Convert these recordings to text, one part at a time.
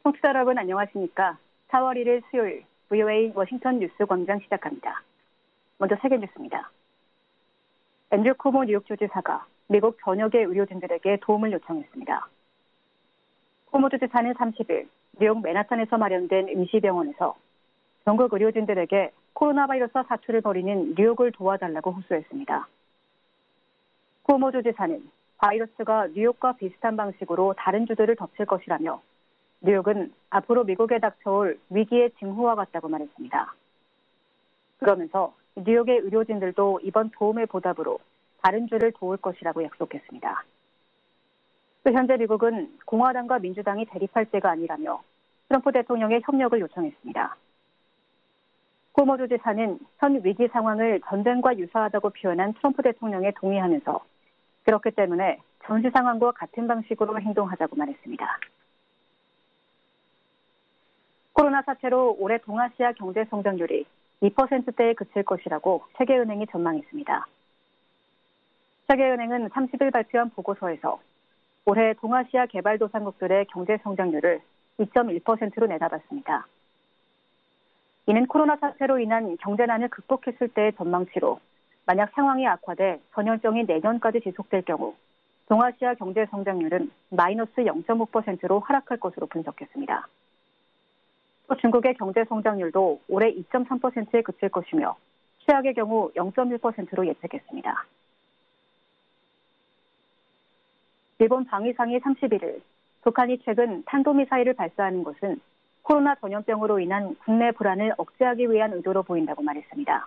청취자 여러분 안녕하십니까? 4월 1일 수요일 VOA 워싱턴 뉴스 광장 시작합니다. 먼저 세계 뉴스입니다. 앤드류 쿠모 뉴욕 주지사가 미국 전역의 의료진들에게 도움을 요청했습니다. 쿠모 주지사는 30일 뉴욕 맨하탄에서 마련된 임시병원에서 전국 의료진들에게 코로나 바이러스 사투를 벌이는 뉴욕을 도와달라고 호소했습니다. 쿠모 주지사는 바이러스가 뉴욕과 비슷한 방식으로 다른 주들을 덮칠 것이라며 뉴욕은 앞으로 미국에 닥쳐올 위기의 징후와 같다고 말했습니다. 그러면서 뉴욕의 의료진들도 이번 도움의 보답으로 다른 주를 도울 것이라고 약속했습니다. 또 현재 미국은 공화당과 민주당이 대립할 때가 아니라며 트럼프 대통령의 협력을 요청했습니다. 쿠모 주지사는 현 위기 상황을 전쟁과 유사하다고 표현한 트럼프 대통령에 동의하면서 그렇기 때문에 전시 상황과 같은 방식으로 행동하자고 말했습니다. 코로나 사태로 올해 동아시아 경제 성장률이 2%대에 그칠 것이라고 세계은행이 전망했습니다. 세계은행은 30일 발표한 보고서에서 올해 동아시아 개발도상국들의 경제 성장률을 2.1%로 내다봤습니다. 이는 코로나 사태로 인한 경제난을 극복했을 때의 전망치로 만약 상황이 악화돼 전염병이 내년까지 지속될 경우 동아시아 경제 성장률은 마이너스 0.5%로 하락할 것으로 분석했습니다. 또 중국의 경제 성장률도 올해 2.3%에 그칠 것이며 최악의 경우 0.1%로 예측했습니다. 일본 방위상이 31일 북한이 최근 탄도미사일을 발사하는 것은 코로나 전염병으로 인한 국내 불안을 억제하기 위한 의도로 보인다고 말했습니다.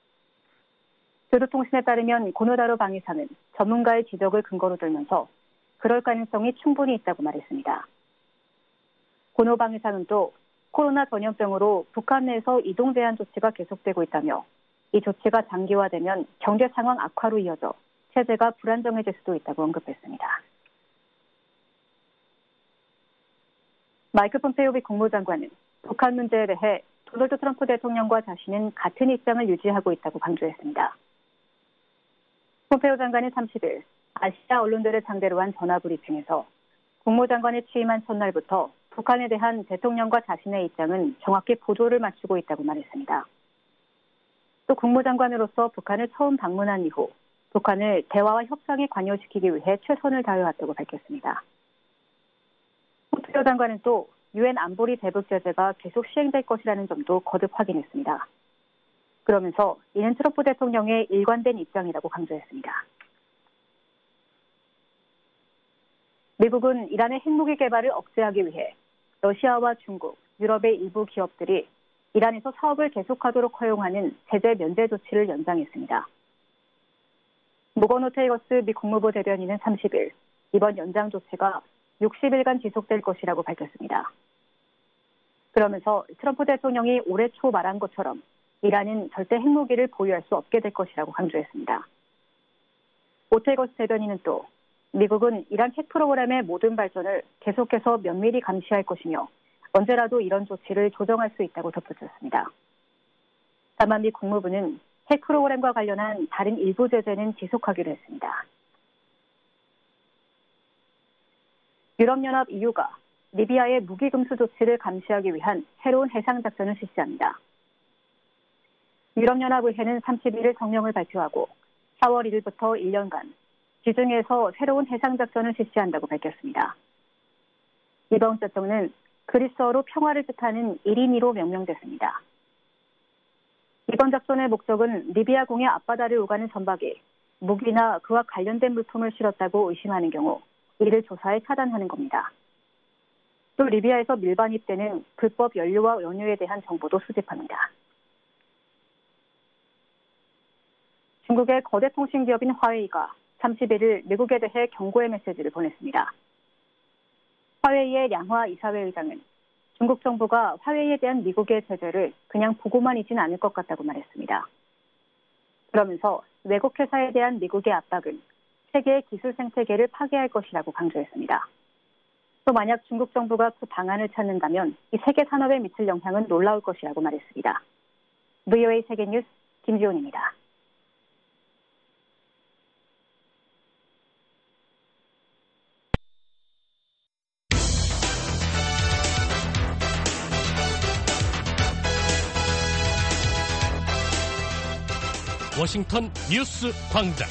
교도통신에 따르면 고노다로 방위상은 전문가의 지적을 근거로 들면서 그럴 가능성이 충분히 있다고 말했습니다. 고노 방위상은 또 코로나 전염병으로 북한 내에서 이동 제한 조치가 계속되고 있다며 이 조치가 장기화되면 경제 상황 악화로 이어져 체제가 불안정해질 수도 있다고 언급했습니다. 마이크 폼페이오 미 국무장관은 북한 문제에 대해 도널드 트럼프 대통령과 자신은 같은 입장을 유지하고 있다고 강조했습니다. 폼페이오 장관은 30일 아시아 언론들을 상대로 한 전화브리핑에서 국무장관에 취임한 첫날부터 북한에 대한 대통령과 자신의 입장은 정확히 보조를 맞추고 있다고 말했습니다. 또 국무장관으로서 북한을 처음 방문한 이후 북한을 대화와 협상에 관여시키기 위해 최선을 다해왔다고 밝혔습니다. 폼페이오 장관은 또 유엔 안보리 대북 제재가 계속 시행될 것이라는 점도 거듭 확인했습니다. 그러면서 이는 트럼프 대통령의 일관된 입장이라고 강조했습니다. 미국은 이란의 핵무기 개발을 억제하기 위해 러시아와 중국, 유럽의 일부 기업들이 이란에서 사업을 계속하도록 허용하는 제재 면제 조치를 연장했습니다. 모건 오테이거스 미 국무부 대변인은 30일 이번 연장 조치가 60일간 지속될 것이라고 밝혔습니다. 그러면서 트럼프 대통령이 올해 초 말한 것처럼 이란은 절대 핵무기를 보유할 수 없게 될 것이라고 강조했습니다. 오테이거스 대변인은 또 미국은 이란 핵 프로그램의 모든 발전을 계속해서 면밀히 감시할 것이며 언제라도 이런 조치를 조정할 수 있다고 덧붙였습니다. 다만 미 국무부는 핵 프로그램과 관련한 다른 일부 제재는 지속하기로 했습니다. 유럽연합 EU가 리비아의 무기 금수 조치를 감시하기 위한 새로운 해상 작전을 실시합니다. 유럽연합의회는 31일 성명을 발표하고 4월 1일부터 1년간 지중해에서 새로운 해상작전을 실시한다고 밝혔습니다. 이번 작전은 그리스어로 평화를 뜻하는 1인 2로 명명됐습니다. 이번 작전의 목적은 리비아 공해 앞바다를 오가는 선박이 무기나 그와 관련된 물품을 실었다고 의심하는 경우 이를 조사해 차단하는 겁니다. 또 리비아에서 밀반입되는 불법 연료와 원유에 대한 정보도 수집합니다. 중국의 거대 통신기업인 화웨이가 31일 미국에 대해 경고의 메시지를 보냈습니다. 화웨이의 량화 이사회 의장은 중국 정부가 화웨이에 대한 미국의 제재를 그냥 보고만 있진 않을 것 같다고 말했습니다. 그러면서 외국 회사에 대한 미국의 압박은 세계의 기술 생태계를 파괴할 것이라고 강조했습니다. 또 만약 중국 정부가 그 방안을 찾는다면 이 세계 산업에 미칠 영향은 놀라울 것이라고 말했습니다. VOA 세계뉴스 김지훈입니다. 워싱턴 뉴스 광장.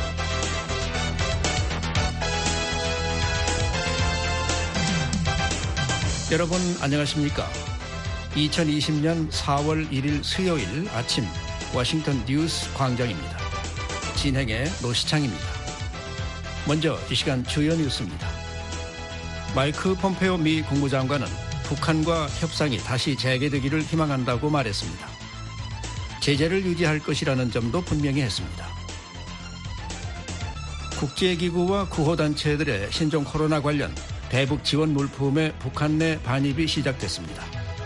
여러분 안녕하십니까? 2020년 4월 1일 수요일 아침 워싱턴 뉴스 광장입니다. 진행의 노시창입니다. 먼저 이 시간 주요 뉴스입니다. 마이크 폼페오 미 국무장관은 북한과 협상이 다시 재개되기를 희망한다고 말했습니다. 제재를 유지할 것이라는 점도 분명히 했습니다. 국제기구와 구호단체들의 신종 코로나 관련 대북 지원 물품의 북한 내 반입이 시작됐습니다.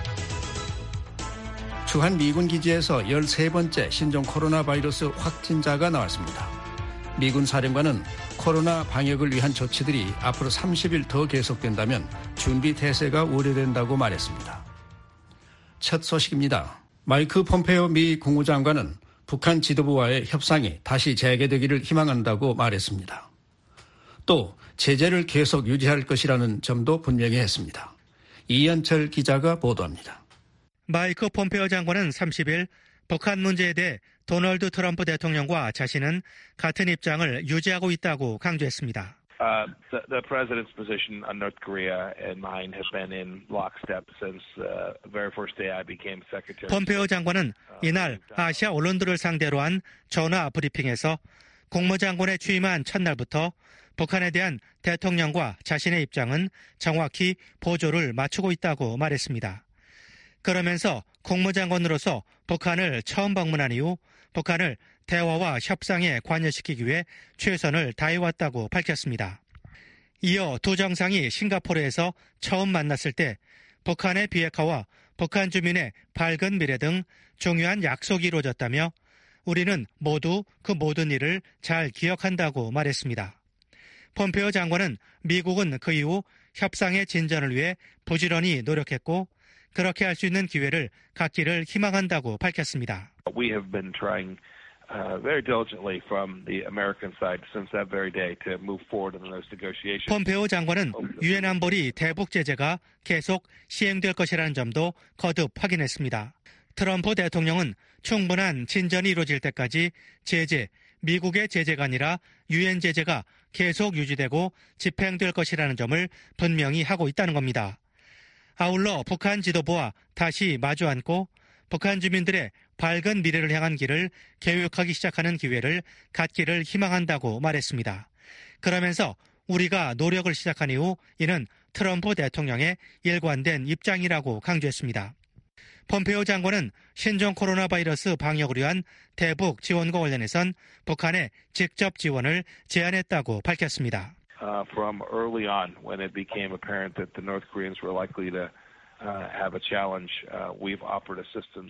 주한 미군 기지에서 13번째 신종 코로나 바이러스 확진자가 나왔습니다. 미군 사령관은 코로나 방역을 위한 조치들이 앞으로 30일 더 계속된다면 준비 태세가 우려된다고 말했습니다. 첫 소식입니다. 마이크 폼페오 미 국무장관은 북한 지도부와의 협상이 다시 재개되기를 희망한다고 말했습니다. 또 제재를 계속 유지할 것이라는 점도 분명히 했습니다. 이현철 기자가 보도합니다. 마이크 폼페오 장관은 30일 북한 문제에 대해 도널드 트럼프 대통령과 자신은 같은 입장을 유지하고 있다고 강조했습니다. The president's position on North Korea and mine have been in lockstep since the very first day I became secretary. 폼페오 장관은 이날 아시아 언론들을 상대로 한 전화 브리핑에서 국무장관에 취임한 첫날부터 북한에 대한 대통령과 자신의 입장은 정확히 보조를 맞추고 있다고 말했습니다. 그러면서 국무장관으로서 북한을 처음 방문한 이후 북한을 대화와 협상에 관여시키기 위해 최선을 다해왔다고 밝혔습니다. 이어 두 정상이 싱가포르에서 처음 만났을 때 북한의 비핵화와 북한 주민의 밝은 미래 등 중요한 약속이 이루어졌다며 우리는 모두 그 모든 일을 잘 기억한다고 말했습니다. 폼페오 장관은 미국은 그 이후 협상의 진전을 위해 부지런히 노력했고 그렇게 할 수 있는 기회를 갖기를 희망한다고 밝혔습니다. We have been trying very diligently from the American side since that very day to move forward in those negotiations. 폼페오 장관은 유엔 안보리 대북 제재가 계속 시행될 것이라는 점도 거듭 확인했습니다. 트럼프 대통령은 충분한 진전이 이루어질 때까지 미국의 제재가 아니라 유엔 제재가 계속 유지되고 집행될 것이라는 점을 분명히 하고 있다는 겁니다. 아울러 북한 지도부와 다시 마주 앉고 북한 주민들의 밝은 미래를 향한 길을 계획하기 시작하는 기회를 갖기를 희망한다고 말했습니다. 그러면서 우리가 노력을 시작한 이후 이는 트럼프 대통령의 일관된 입장이라고 강조했습니다. 폼페오 장관은 신종 코로나 바이러스 방역을 위한 대북 지원과 관련해선 북한에 직접 지원을 제안했다고 밝혔습니다. From early on, when it became apparent that the North Koreans were likely to have a challenge, we've offered assistance.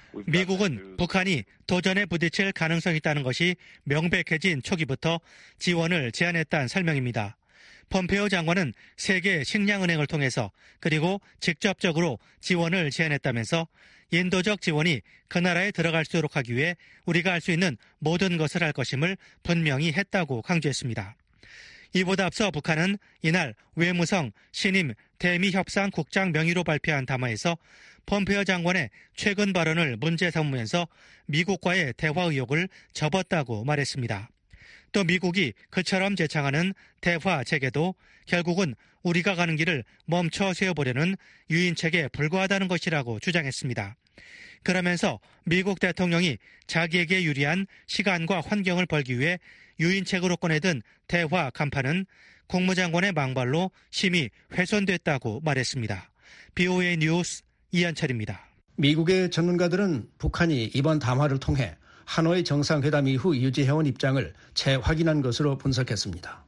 미국은 북한이 도전에 부딪힐 가능성이 있다는 것이 명백해진 초기부터 지원을 제안했다는 설명입니다. 폼페오 장관은 세계 식량은행을 통해서 그리고 직접적으로 지원을 제안했다면서 인도적 지원이 그 나라에 들어갈 수 있도록 하기 위해 우리가 할 수 있는 모든 것을 할 것임을 분명히 했다고 강조했습니다. 이보다 앞서 북한은 이날 외무성 신임 대미협상국장 명의로 발표한 담화에서 폼페오 장관의 최근 발언을 문제 삼으면서 미국과의 대화 의욕을 접었다고 말했습니다. 또 미국이 그처럼 제창하는 대화 재개도 결국은 우리가 가는 길을 멈춰 세워보려는 유인책에 불과하다는 것이라고 주장했습니다. 그러면서 미국 대통령이 자기에게 유리한 시간과 환경을 벌기 위해 유인책으로 꺼내든 대화 간판은 국무장관의 망발로 심히 훼손됐다고 말했습니다. BOA 뉴스 이한철입니다. 미국의 전문가들은 북한이 이번 담화를 통해 하노이 정상회담 이후 유지해온 입장을 재확인한 것으로 분석했습니다.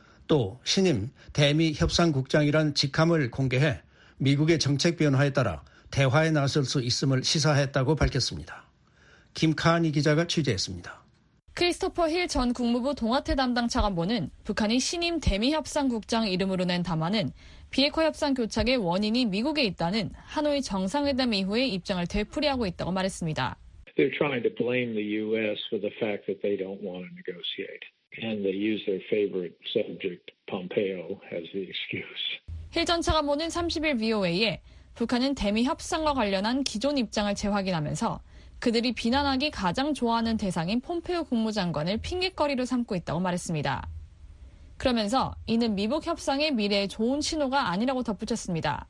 또 신임 대미 협상국장이란 직함을 공개해 미국의 정책 변화에 따라 대화에 나설 수 있음을 시사했다고 밝혔습니다. 김카니 기자가 취재했습니다. 크리스토퍼 힐 전 국무부 동아태 담당 차관보는 북한이 신임 대미협상국장 이름으로 낸 담화는 비핵화 협상 교착의 원인이 미국에 있다는 하노이 정상회담 이후의 입장을 되풀이하고 있다고 말했습니다. They're trying to blame the U.S. for the fact that they don't want to negotiate. And they use their favorite subject, Pompeo, as the excuse. 힐 전 차관보는 30일 VOA에 북한은 대미 협상과 관련한 기존 입장을 재확인하면서 그들이 비난하기 가장 좋아하는 대상인 폼페오 국무장관을 핑계거리로 삼고 있다고 말했습니다. 그러면서 이는 미북 협상의 미래에 좋은 신호가 아니라고 덧붙였습니다.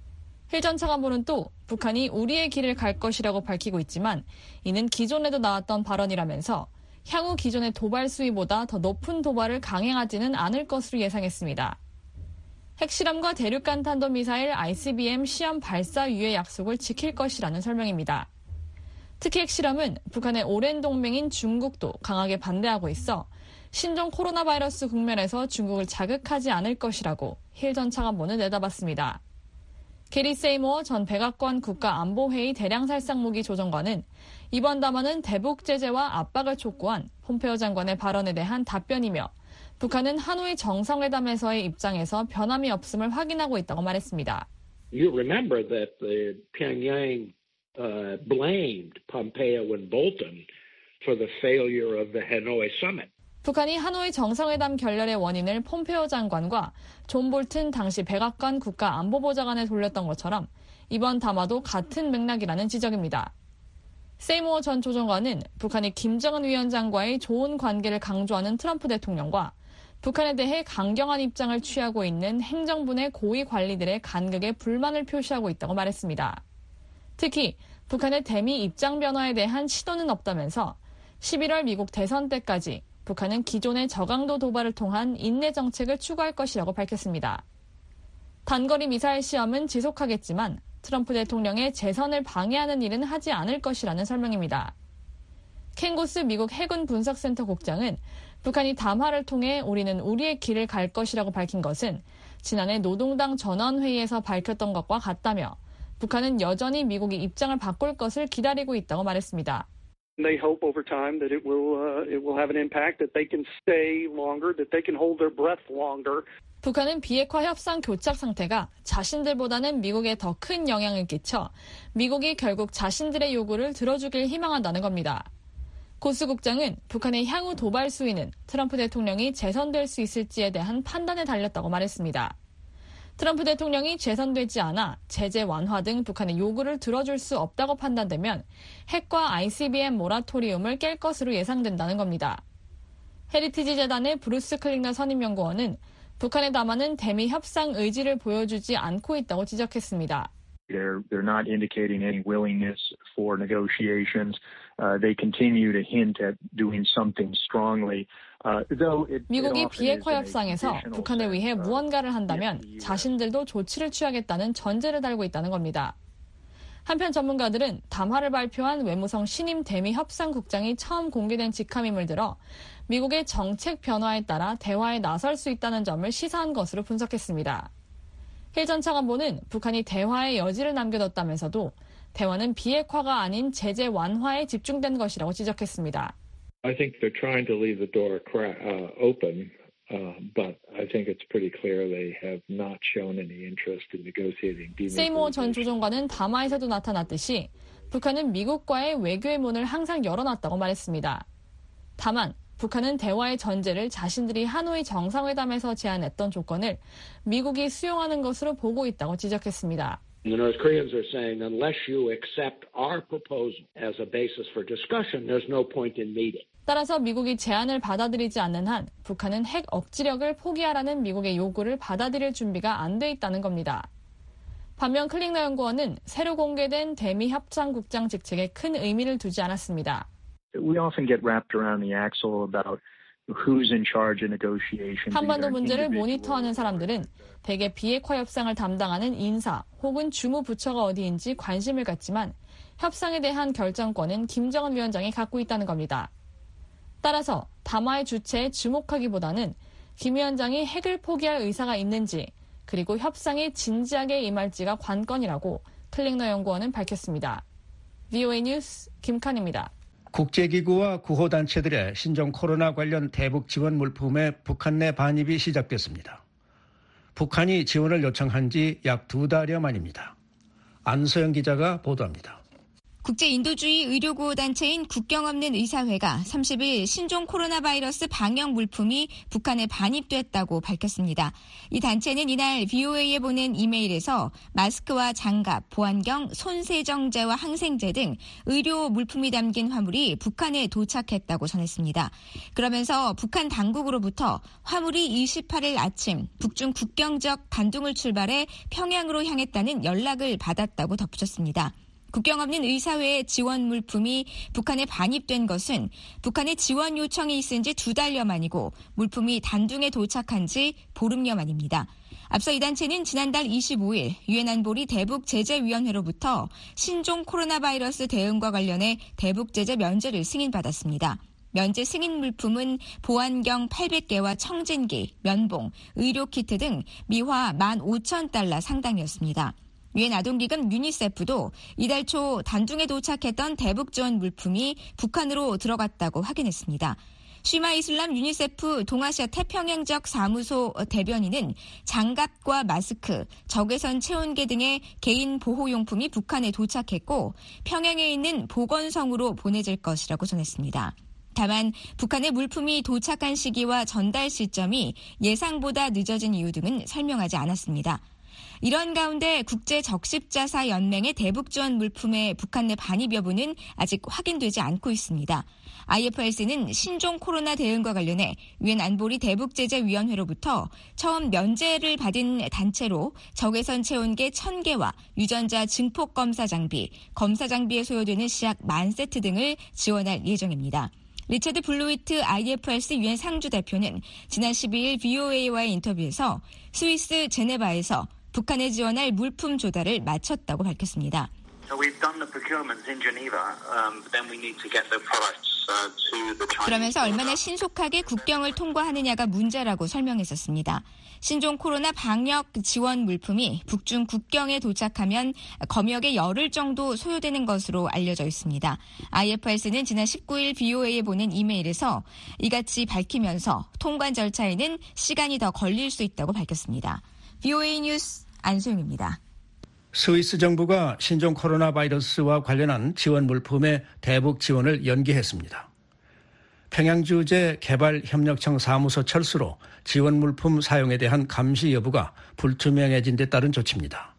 힐 전 차관보는 또 북한이 우리의 길을 갈 것이라고 밝히고 있지만 이는 기존에도 나왔던 발언이라면서 향후 기존의 도발 수위보다 더 높은 도발을 강행하지는 않을 것으로 예상했습니다. 핵실험과 대륙간 탄도미사일 ICBM 시험 발사 유예 약속을 지킬 것이라는 설명입니다. 특히 핵실험은 북한의 오랜 동맹인 중국도 강하게 반대하고 있어 신종 코로나 바이러스 국면에서 중국을 자극하지 않을 것이라고 힐 전 차관보는 내다봤습니다. 게리 세이모어 전 백악관 국가안보회의 대량살상무기 조정관은 이번 담화는 대북 제재와 압박을 촉구한 폼페오 장관의 발언에 대한 답변이며 북한은 하노이 정상회담에서의 입장에서 변함이 없음을 확인하고 있다고 말했습니다. You remember that the Pyongyang blamed Pompeo and Bolton for the failure of the Hanoi summit. 북한이 하노이 정상회담 결렬의 원인을 폼페오 장관과 존 볼튼 당시 백악관 국가안보보좌관에 돌렸던 것처럼 이번 담화도 같은 맥락이라는 지적입니다. 세이모어 전 조정관은 북한이 김정은 위원장과의 좋은 관계를 강조하는 트럼프 대통령과 북한에 대해 강경한 입장을 취하고 있는 행정부 내 고위 관리들의 간극에 불만을 표시하고 있다고 말했습니다. 특히 북한의 대미 입장 변화에 대한 시도는 없다면서 11월 미국 대선 때까지 북한은 기존의 저강도 도발을 통한 인내 정책을 추구할 것이라고 밝혔습니다. 단거리 미사일 시험은 지속하겠지만 트럼프 대통령의 재선을 방해하는 일은 하지 않을 것이라는 설명입니다. 켄 고스 미국 해군 분석센터 국장은 북한이 담화를 통해 우리는 우리의 길을 갈 것이라고 밝힌 것은 지난해 노동당 전원회의에서 밝혔던 것과 같다며 북한은 여전히 미국이 입장을 바꿀 것을 기다리고 있다고 말했습니다. They hope over time that it will have an impact, that they can stay longer, that they can hold their breath longer. 북한은 비핵화 협상 교착 상태가 자신들보다는 미국에 더 큰 영향을 끼쳐 미국이 결국 자신들의 요구를 들어주길 희망한다는 겁니다. 고스 국장은 북한의 향후 도발 수위는 트럼프 대통령이 재선될 수 있을지에 대한 판단에 달렸다고 말했습니다. 트럼프 대통령이 재선되지 않아 제재 완화 등 북한의 요구를 들어줄 수 없다고 판단되면 핵과 ICBM 모라토리움을 깰 것으로 예상된다는 겁니다. 헤리티지 재단의 브루스 클링너 선임연구원은 북한의 담화는 대미 협상 의지를 보여주지 않고 있다고 지적했습니다. They're not indicating any willingness for negotiations. They continue to hint at doing something strongly. 미국이 비핵화 협상에서 북한을 위해 무언가를 한다면 자신들도 조치를 취하겠다는 전제를 달고 있다는 겁니다. 한편 전문가들은 담화를 발표한 외무성 신임 대미 협상국장이 처음 공개된 직함임을 들어 미국의 정책 변화에 따라 대화에 나설 수 있다는 점을 시사한 것으로 분석했습니다. 힐 전 차관보는 북한이 대화의 여지를 남겨뒀다면서도 대화는 비핵화가 아닌 제재 완화에 집중된 것이라고 지적했습니다. I think they're trying to leave the door open, but I think it's pretty clear they have not shown any interest in negotiating. 세이모어 전 조정관은 담화에서도 나타났듯이 북한은 미국과의 외교의 문을 항상 열어놨다고 말했습니다. 다만 북한은 대화의 전제를 자신들이 하노이 정상회담에서 제안했던 조건을 미국이 수용하는 것으로 보고 있다고 지적했습니다. The North Koreans are saying, unless you accept our proposal as a basis for discussion, there's no point in meeting. 따라서 미국이 제안을 받아들이지 않는 한 북한은 핵 억지력을 포기하라는 미국의 요구를 받아들일 준비가 안 돼 있다는 겁니다. 반면 클링너 연구원은 새로 공개된 대미 협상국장 직책에 큰 의미를 두지 않았습니다. We often get wrapped around the axle about who's in charge of negotiations. 한반도 문제를 모니터하는 사람들은 대개 비핵화 협상을 담당하는 인사 혹은 주무부처가 어디인지 관심을 갖지만 협상에 대한 결정권은 김정은 위원장이 갖고 있다는 겁니다. 따라서 담화의 주체에 주목하기보다는 김 위원장이 핵을 포기할 의사가 있는지 그리고 협상에 진지하게 임할지가 관건이라고 클링너 연구원은 밝혔습니다. VOA 뉴스 김칸입니다. 국제기구와 구호단체들의 신종 코로나 관련 대북 지원 물품의 북한 내 반입이 시작됐습니다. 북한이 지원을 요청한 지 약 2달여 만입니다. 안소영 기자가 보도합니다. 국제인도주의 의료구호단체인 국경 없는 의사회가 30일 신종 코로나 바이러스 방역 물품이 북한에 반입됐다고 밝혔습니다. 이 단체는 이날 VOA에 보낸 이메일에서 마스크와 장갑, 보안경, 손세정제와 항생제 등 의료 물품이 담긴 화물이 북한에 도착했다고 전했습니다. 그러면서 북한 당국으로부터 화물이 28일 아침 북중 국경 지역 단둥을 출발해 평양으로 향했다는 연락을 받았다고 덧붙였습니다. 국경 없는 의사회의 지원 물품이 북한에 반입된 것은 북한의 지원 요청이 있은 지 2달여 만이고 물품이 단둥에 도착한 지 보름여 만입니다. 앞서 이 단체는 지난달 25일 유엔 안보리 대북제재위원회로부터 신종 코로나 바이러스 대응과 관련해 대북제재 면제를 승인받았습니다. 면제 승인 물품은 보안경 800개와 청진기, 면봉, 의료키트 등 미화 15,000달러 상당이었습니다. 유엔 아동기금 유니세프도 이달 초 단둥에 도착했던 대북 지원 물품이 북한으로 들어갔다고 확인했습니다. 쉬마 이슬람 유니세프 동아시아 태평양 지역 사무소 대변인은 장갑과 마스크, 적외선 체온계 등의 개인 보호용품이 북한에 도착했고 평양에 있는 보건성으로 보내질 것이라고 전했습니다. 다만 북한의 물품이 도착한 시기와 전달 시점이 예상보다 늦어진 이유 등은 설명하지 않았습니다. 이런 가운데 국제적십자사연맹의 대북 지원 물품의 북한 내 반입 여부는 아직 확인되지 않고 있습니다. IFRC는 신종 코로나 대응과 관련해 유엔 안보리 대북제재위원회로부터 처음 면제를 받은 단체로 적외선 체온계 1,000개와 유전자 증폭 검사 장비, 검사 장비에 소요되는 시약 10,000세트 등을 지원할 예정입니다. 리처드 블루위트 IFRC 유엔 상주 대표는 지난 12일 VOA와의 인터뷰에서 스위스 제네바에서 북한에 지원할 물품 조달을 마쳤다고 밝혔습니다. 그러면서 얼마나 신속하게 국경을 통과하느냐가 문제라고 설명했었습니다. 신종 코로나 방역 지원 물품이 북중 국경에 도착하면 검역에 열흘 정도 소요되는 것으로 알려져 있습니다. IFRC는 지난 19일 VOA에 보낸 이메일에서 이같이 밝히면서 통관 절차에는 시간이 더 걸릴 수 있다고 밝혔습니다. VOA 뉴스 안소영입니다. 스위스 정부가 신종 코로나 바이러스와 관련한 지원 물품의 대북 지원을 연기했습니다. 평양주재 개발협력청 사무소 철수로 지원 물품 사용에 대한 감시 여부가 불투명해진 데 따른 조치입니다.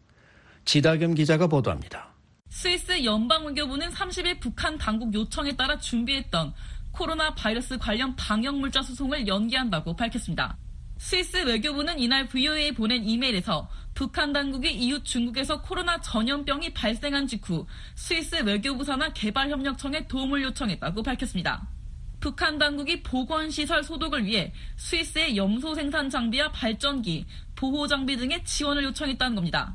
지다겸 기자가 보도합니다. 스위스 연방외교부는 30일 북한 당국 요청에 따라 준비했던 코로나 바이러스 관련 방역 물자 수송을 연기한다고 밝혔습니다. 스위스 외교부는 이날 VOA에 보낸 이메일에서 북한 당국이 이웃 중국에서 코로나 전염병이 발생한 직후 스위스 외교부 산하 개발협력청에 도움을 요청했다고 밝혔습니다. 북한 당국이 보건시설 소독을 위해 스위스의 염소 생산 장비와 발전기, 보호장비 등의 지원을 요청했다는 겁니다.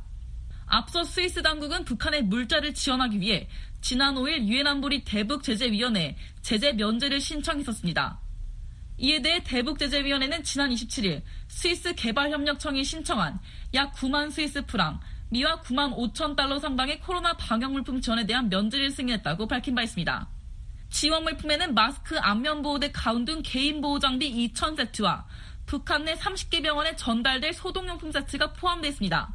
앞서 스위스 당국은 북한의 물자를 지원하기 위해 지난 5일 유엔 안보리 대북제재위원회에 제재 면제를 신청했었습니다. 이에 대해 대북제재위원회는 지난 27일 스위스 개발협력청이 신청한 약 9만 스위스 프랑, 미화 9만 5천 달러 상당의 코로나 방역 물품 지원에 대한 면제를 승인했다고 밝힌 바 있습니다. 지원 물품에는 마스크, 안면보호대, 가운 등 개인 보호장비 2,000세트와 북한 내 30개 병원에 전달될 소독용품 세트가 포함되어 있습니다.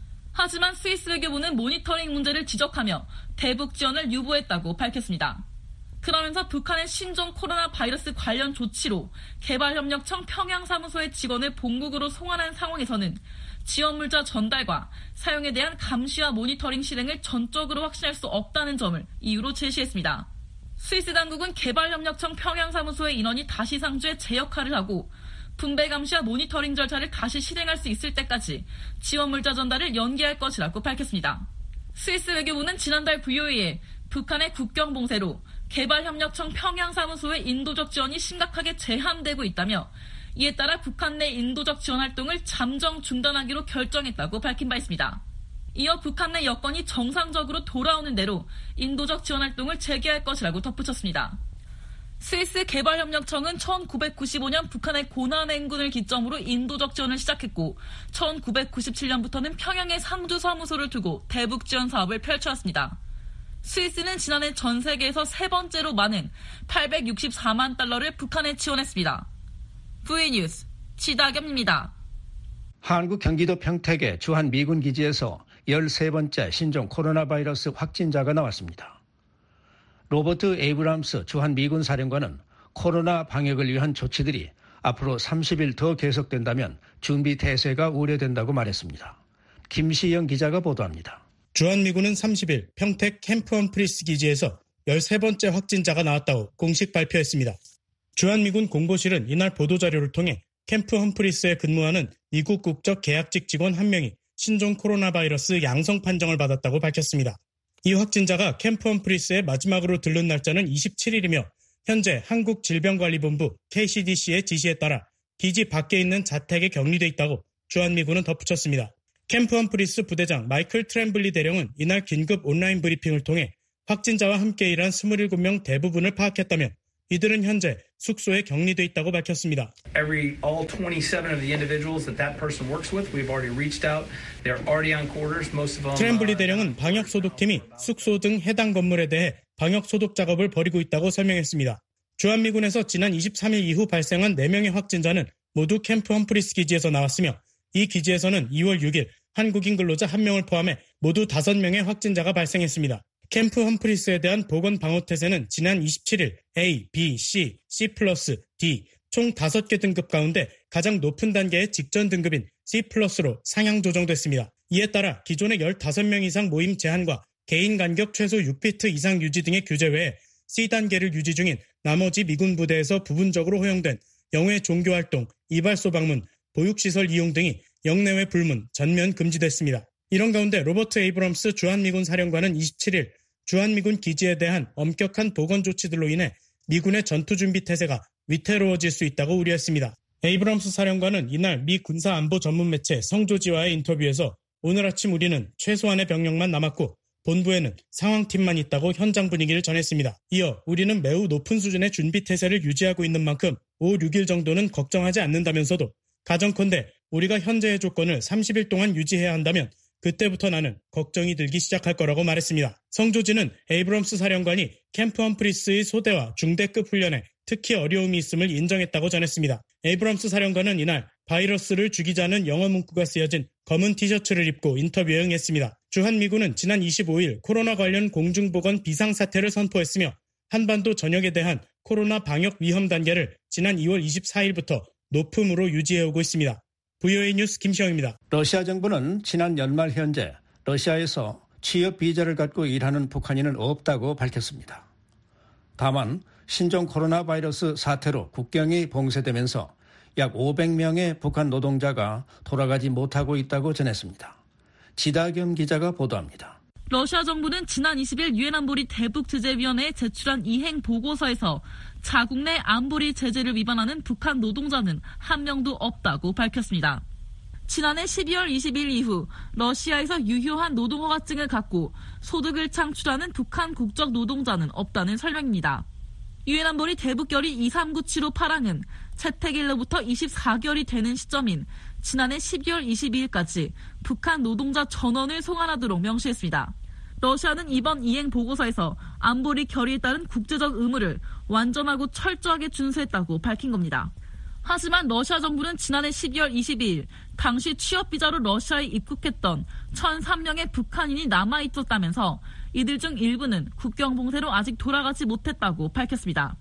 하지만 스위스 외교부는 모니터링 문제를 지적하며 대북 지원을 유보했다고 밝혔습니다. 그러면서 북한의 신종 코로나 바이러스 관련 조치로 개발협력청 평양사무소의 직원을 본국으로 송환한 상황에서는 지원 물자 전달과 사용에 대한 감시와 모니터링 실행을 전적으로 확신할 수 없다는 점을 이유로 제시했습니다. 스위스 당국은 개발협력청 평양사무소의 인원이 다시 상주해 재역할을 하고 분배 감시와 모니터링 절차를 다시 실행할 수 있을 때까지 지원 물자 전달을 연기할 것이라고 밝혔습니다. 스위스 외교부는 지난달 VOA에 북한의 국경 봉쇄로 개발협력청 평양사무소의 인도적 지원이 심각하게 제한되고 있다며 이에 따라 북한 내 인도적 지원 활동을 잠정 중단하기로 결정했다고 밝힌 바 있습니다. 이어 북한 내 여건이 정상적으로 돌아오는 대로 인도적 지원 활동을 재개할 것이라고 덧붙였습니다. 스위스 개발협력청은 1995년 북한의 고난 행군을 기점으로 인도적 지원을 시작했고 1997년부터는 평양에 상주 사무소를 두고 대북 지원 사업을 펼쳐왔습니다. 스위스는 지난해 전 세계에서 세 번째로 많은 864만 달러를 북한에 지원했습니다. VOA 뉴스 지다겸입니다. 한국 경기도 평택의 주한 미군 기지에서 13번째 신종 코로나 바이러스 확진자가 나왔습니다. 로버트 에이브람스 주한미군 사령관은 코로나 방역을 위한 조치들이 앞으로 30일 더 계속된다면 준비 태세가 우려된다고 말했습니다. 김시영 기자가 보도합니다. 주한미군은 30일 평택 캠프 험프리스 기지에서 13번째 확진자가 나왔다고 공식 발표했습니다. 주한미군 공보실은 이날 보도자료를 통해 캠프 험프리스에 근무하는 미국 국적 계약직 직원 1명이 신종 코로나 바이러스 양성 판정을 받았다고 밝혔습니다. 이 확진자가 캠프 험프리스에 마지막으로 들른 날짜는 27일이며 현재 한국질병관리본부 KCDC의 지시에 따라 기지 밖에 있는 자택에 격리돼 있다고 주한미군은 덧붙였습니다. 캠프 험프리스 부대장 마이클 트램블리 대령은 이날 긴급 온라인 브리핑을 통해 확진자와 함께 일한 27명 대부분을 파악했다며 이들은 현재 숙소에 격리돼 있다고 밝혔습니다. All 27 of the individuals that person works with, we've already reached out. They're already on quarters. Most of them. 트램블리 대령은 방역 소독팀이 숙소 등 해당 건물에 대해 방역 소독 작업을 벌이고 있다고 설명했습니다. 주한미군에서 지난 23일 이후 발생한 4명의 확진자는 모두 캠프 험프리스 기지에서 나왔으며 이 기지에서는 2월 6일 한국인 근로자 1명을 포함해 모두 5명의 확진자가 발생했습니다. 캠프 험프리스에 대한 보건 방호 태세는 지난 27일 A, B, C, C+, D 총 5개 등급 가운데 가장 높은 단계의 직전 등급인 C+로 상향 조정됐습니다. 이에 따라 기존의 15명 이상 모임 제한과 개인 간격 최소 6피트 이상 유지 등의 규제 외에 C단계를 유지 중인 나머지 미군 부대에서 부분적으로 허용된 영외 종교활동, 이발소 방문, 보육시설 이용 등이 영내외 불문, 전면 금지됐습니다. 이런 가운데 로버트 에이브럼스 주한미군 사령관은 27일 주한미군 기지에 대한 엄격한 보건 조치들로 인해 미군의 전투준비 태세가 위태로워질 수 있다고 우려했습니다. 에이브럼스 사령관은 이날 미 군사안보 전문 매체 성조지와의 인터뷰에서 오늘 아침 우리는 최소한의 병력만 남았고 본부에는 상황팀만 있다고 현장 분위기를 전했습니다. 이어 우리는 매우 높은 수준의 준비 태세를 유지하고 있는 만큼 5, 6일 정도는 걱정하지 않는다면서도 가정컨대 우리가 현재의 조건을 30일 동안 유지해야 한다면 그때부터 나는 걱정이 들기 시작할 거라고 말했습니다. 성조지는 에이브럼스 사령관이 캠프 험프리스의 소대와 중대급 훈련에 특히 어려움이 있음을 인정했다고 전했습니다. 에이브럼스 사령관은 이날 바이러스를 죽이자는 영어 문구가 쓰여진 검은 티셔츠를 입고 인터뷰에 응했습니다. 주한미군은 지난 25일 코로나 관련 공중보건 비상사태를 선포했으며 한반도 전역에 대한 코로나 방역 위험 단계를 지난 2월 24일부터 높음으로 유지해오고 있습니다. VOA 뉴스 김시영입니다. 러시아 정부는 지난 연말 현재 러시아에서 취업 비자를 갖고 일하는 북한인은 없다고 밝혔습니다. 다만 신종 코로나 바이러스 사태로 국경이 봉쇄되면서 약 500명의 북한 노동자가 돌아가지 못하고 있다고 전했습니다. 지다겸 기자가 보도합니다. 러시아 정부는 지난 20일 유엔 안보리 대북제재위원회에 제출한 이행 보고서에서 자국 내 안보리 제재를 위반하는 북한 노동자는 한 명도 없다고 밝혔습니다. 지난해 12월 20일 이후 러시아에서 유효한 노동허가증을 갖고 소득을 창출하는 북한 국적 노동자는 없다는 설명입니다. 유엔 안보리 대북결의 23975파랑은 채택일로부터 24개월이 되는 시점인 지난해 12월 22일까지 북한 노동자 전원을 송환하도록 명시했습니다. 러시아는 이번 이행 보고서에서 안보리 결의에 따른 국제적 의무를 완전하고 철저하게 준수했다고 밝힌 겁니다. 하지만 러시아 정부는 지난해 12월 22일 당시 취업비자로 러시아에 입국했던 1,003명의 북한인이 남아있었다면서 이들 중 일부는 국경 봉쇄로 아직 돌아가지 못했다고 밝혔습니다.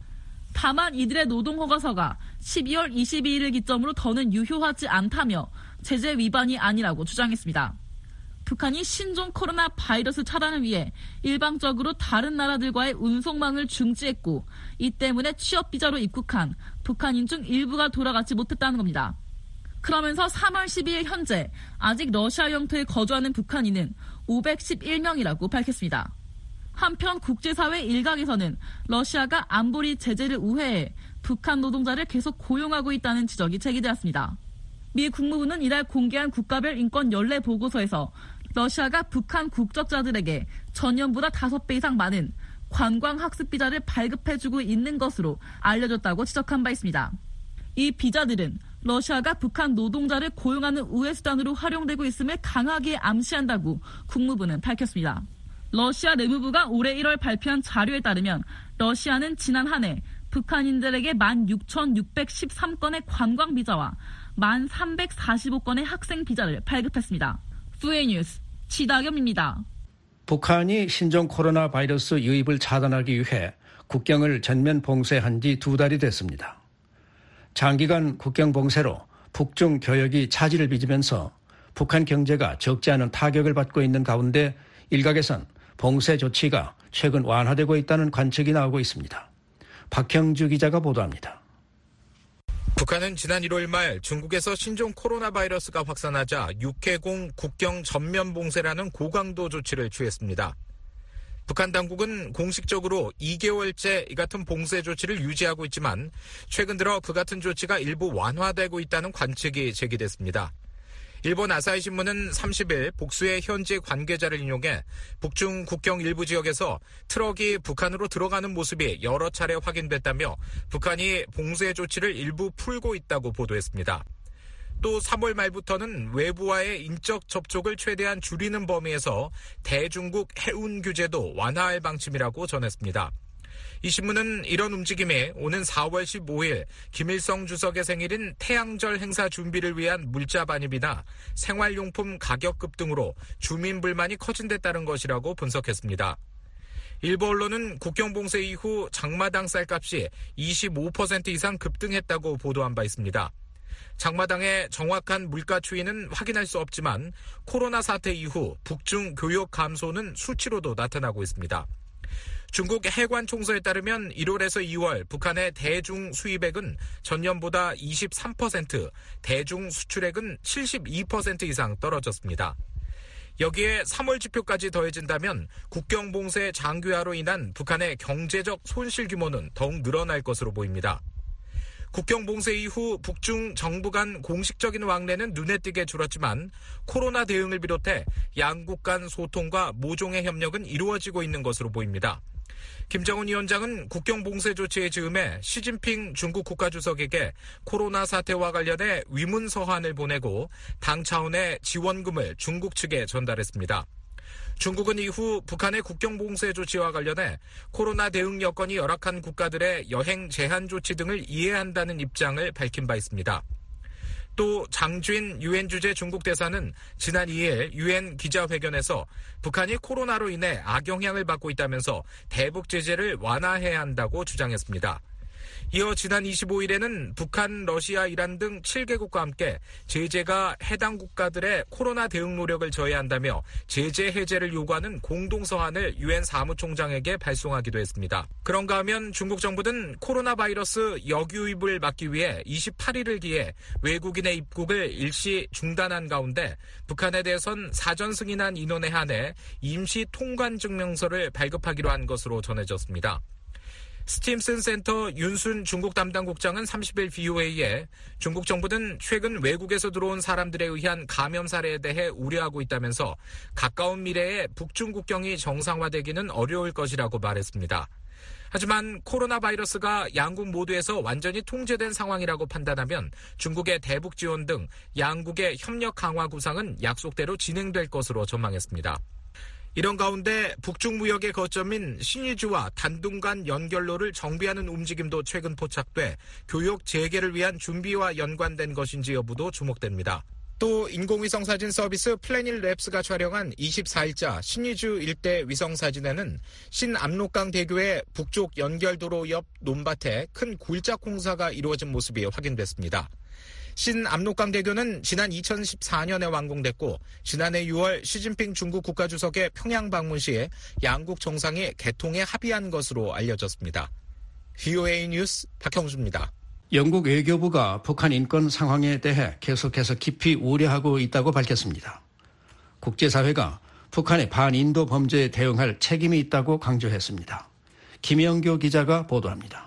다만 이들의 노동허가서가 12월 22일을 기점으로 더는 유효하지 않다며 제재 위반이 아니라고 주장했습니다. 북한이 신종 코로나 바이러스 차단을 위해 일방적으로 다른 나라들과의 운송망을 중지했고 이 때문에 취업비자로 입국한 북한인 중 일부가 돌아가지 못했다는 겁니다. 그러면서 3월 12일 현재 아직 러시아 영토에 거주하는 북한인은 511명이라고 밝혔습니다. 한편 국제사회 일각에서는 러시아가 안보리 제재를 우회해 북한 노동자를 계속 고용하고 있다는 지적이 제기되었습니다. 미 국무부는 이날 공개한 국가별 인권 연례 보고서에서 러시아가 북한 국적자들에게 전년보다 5배 이상 많은 관광학습 비자를 발급해주고 있는 것으로 알려졌다고 지적한 바 있습니다. 이 비자들은 러시아가 북한 노동자를 고용하는 우회 수단으로 활용되고 있음을 강하게 암시한다고 국무부는 밝혔습니다. 러시아 내무부가 올해 1월 발표한 자료에 따르면 러시아는 지난 한 해 북한인들에게 16,613건의 관광 비자와 1,345건의 학생 비자를 발급했습니다. VOA 뉴스 지다겸입니다. 북한이 신종 코로나 바이러스 유입을 차단하기 위해 국경을 전면 봉쇄한 지 2달이 됐습니다. 장기간 국경 봉쇄로 북중 교역이 차질을 빚으면서 북한 경제가 적지 않은 타격을 받고 있는 가운데 일각에선 봉쇄 조치가 최근 완화되고 있다는 관측이 나오고 있습니다. 박형주 기자가 보도합니다. 북한은 지난 1월 말 중국에서 신종 코로나 바이러스가 확산하자 육해공 국경 전면 봉쇄라는 고강도 조치를 취했습니다. 북한 당국은 공식적으로 2개월째 이 같은 봉쇄 조치를 유지하고 있지만 최근 들어 그 같은 조치가 일부 완화되고 있다는 관측이 제기됐습니다. 일본 아사히 신문은 30일 복수의 현지 관계자를 인용해 북중 국경 일부 지역에서 트럭이 북한으로 들어가는 모습이 여러 차례 확인됐다며 북한이 봉쇄 조치를 일부 풀고 있다고 보도했습니다. 또 3월 말부터는 외부와의 인적 접촉을 최대한 줄이는 범위에서 대중국 해운 규제도 완화할 방침이라고 전했습니다. 이 신문은 이런 움직임이 오는 4월 15일 김일성 주석의 생일인 태양절 행사 준비를 위한 물자 반입이나 생활용품 가격급 등으로 주민 불만이 커진 데 따른 것이라고 분석했습니다. 일부 언론은 국경 봉쇄 이후 장마당 쌀값이 25% 이상 급등했다고 보도한 바 있습니다. 장마당의 정확한 물가 추이는 확인할 수 없지만 코로나 사태 이후 북중 교역 감소는 수치로도 나타나고 있습니다. 중국 해관 총서에 따르면 1월에서 2월 북한의 대중 수입액은 전년보다 23%, 대중 수출액은 72% 이상 떨어졌습니다. 여기에 3월 지표까지 더해진다면 국경 봉쇄 장기화로 인한 북한의 경제적 손실 규모는 더욱 늘어날 것으로 보입니다. 국경 봉쇄 이후 북중 정부 간 공식적인 왕래는 눈에 띄게 줄었지만 코로나 대응을 비롯해 양국 간 소통과 모종의 협력은 이루어지고 있는 것으로 보입니다. 김정은 위원장은 국경 봉쇄 조치의 즈음에 시진핑 중국 국가주석에게 코로나 사태와 관련해 위문 서한을 보내고 당 차원의 지원금을 중국 측에 전달했습니다. 중국은 이후 북한의 국경 봉쇄 조치와 관련해 코로나 대응 여건이 열악한 국가들의 여행 제한 조치 등을 이해한다는 입장을 밝힌 바 있습니다. 또 장쥔 유엔 주재 중국 대사는 지난 2일 유엔 기자회견에서 북한이 코로나로 인해 악영향을 받고 있다면서 대북 제재를 완화해야 한다고 주장했습니다. 이어 지난 25일에는 북한, 러시아, 이란 등 7개국과 함께 제재가 해당 국가들의 코로나 대응 노력을 저해한다며 제재 해제를 요구하는 공동서한을 유엔 사무총장에게 발송하기도 했습니다. 그런가 하면 중국 정부는 코로나 바이러스 역유입을 막기 위해 28일을 기해 외국인의 입국을 일시 중단한 가운데 북한에 대해선 사전 승인한 인원에 한해 임시 통관 증명서를 발급하기로 한 것으로 전해졌습니다. 스팀슨 센터 윤순 중국 담당 국장은 30일 VOA에 중국 정부는 최근 외국에서 들어온 사람들에 의한 감염 사례에 대해 우려하고 있다면서 가까운 미래에 북중 국경이 정상화되기는 어려울 것이라고 말했습니다. 하지만 코로나 바이러스가 양국 모두에서 완전히 통제된 상황이라고 판단하면 중국의 대북 지원 등 양국의 협력 강화 구상은 약속대로 진행될 것으로 전망했습니다. 이런 가운데 북중 무역의 거점인 신의주와 단둥 간 연결로를 정비하는 움직임도 최근 포착돼 교역 재개를 위한 준비와 연관된 것인지 여부도 주목됩니다. 또 인공위성 사진 서비스 플래닛랩스가 촬영한 24일자 신의주 일대 위성 사진에는 신압록강 대교의 북쪽 연결도로 옆 논밭에 큰 굴작 공사가 이루어진 모습이 확인됐습니다. 신압록강 대교는 지난 2014년에 완공됐고 지난해 6월 시진핑 중국 국가주석의 평양 방문 시에 양국 정상이 개통에 합의한 것으로 알려졌습니다. VOA 뉴스 박형주입니다. 영국 외교부가 북한 인권 상황에 대해 계속해서 깊이 우려하고 있다고 밝혔습니다. 국제사회가 북한의 반인도 범죄에 대응할 책임이 있다고 강조했습니다. 김영교 기자가 보도합니다.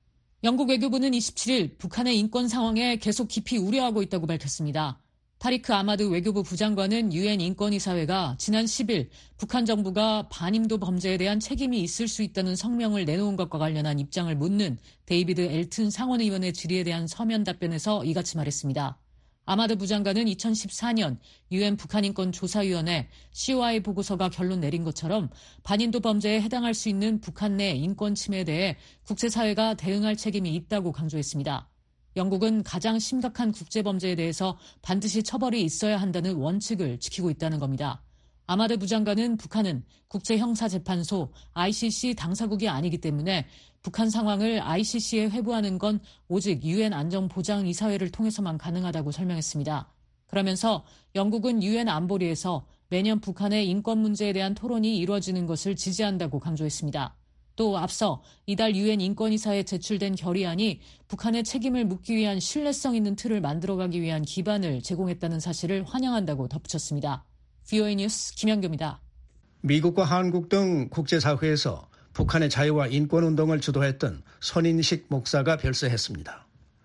영국 외교부는 27일 북한의 인권 상황에 계속 깊이 우려하고 있다고 밝혔습니다. 타리크 아마드 외교부 부장관은 유엔 인권이사회가 지난 10일 북한 정부가 반인도 범죄에 대한 책임이 있을 수 있다는 성명을 내놓은 것과 관련한 입장을 묻는 데이비드 엘튼 상원의원의 질의에 대한 서면 답변에서 이같이 말했습니다. 아마드 부장관은 2014년 유엔 북한인권조사위원회 COI 보고서가 결론 내린 것처럼 반인도 범죄에 해당할 수 있는 북한 내 인권 침해에 대해 국제사회가 대응할 책임이 있다고 강조했습니다. 영국은 가장 심각한 국제범죄에 대해서 반드시 처벌이 있어야 한다는 원칙을 지키고 있다는 겁니다. 아마드 부장관은 북한은 국제형사재판소 ICC 당사국이 아니기 때문에 북한 상황을 ICC에 회부하는 건 오직 유엔 안전보장이사회를 통해서만 가능하다고 설명했습니다. 그러면서 영국은 유엔 안보리에서 매년 북한의 인권 문제에 대한 토론이 이루어지는 것을 지지한다고 강조했습니다. 또 앞서 이달 유엔 인권이사에 제출된 결의안이 북한의 책임을 묻기 위한 신뢰성 있는 틀을 만들어가기 위한 기반을 제공했다는 사실을 환영한다고 덧붙였습니다. VOA 뉴스 김현규입니다. 미국과 한국 등 국제사회에서 북한의 자유와 인권운동을 주도했던 손인식 목사가 별세했습니다.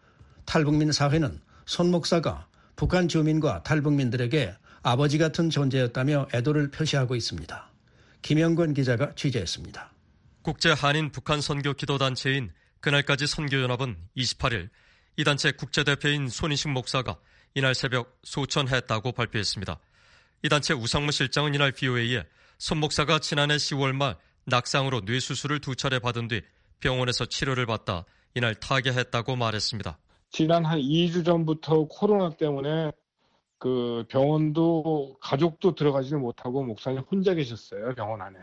탈북민 사회는 손 목사가 북한 주민과 탈북민들에게 아버지 같은 존재였다며 애도를 표시하고 있습니다. 김영권 기자가 취재했습니다. 국제한인 북한 선교 기도단체인 그날까지 선교연합은 28일 이 단체 국제대표인 손인식 목사가 이날 새벽 소천했다고 발표했습니다. 이 단체 우상무 실장은 이날 VOA에 손 목사가 지난해 10월 말 낙상으로 뇌수술을 2차례 받은 뒤 병원에서 치료를 받다 이날 타계했다고 말했습니다. 지난 한 2주 전부터 코로나 때문에 그 병원도 가족도 들어가지를 못하고 목사님 혼자 계셨어요. 병원 안에.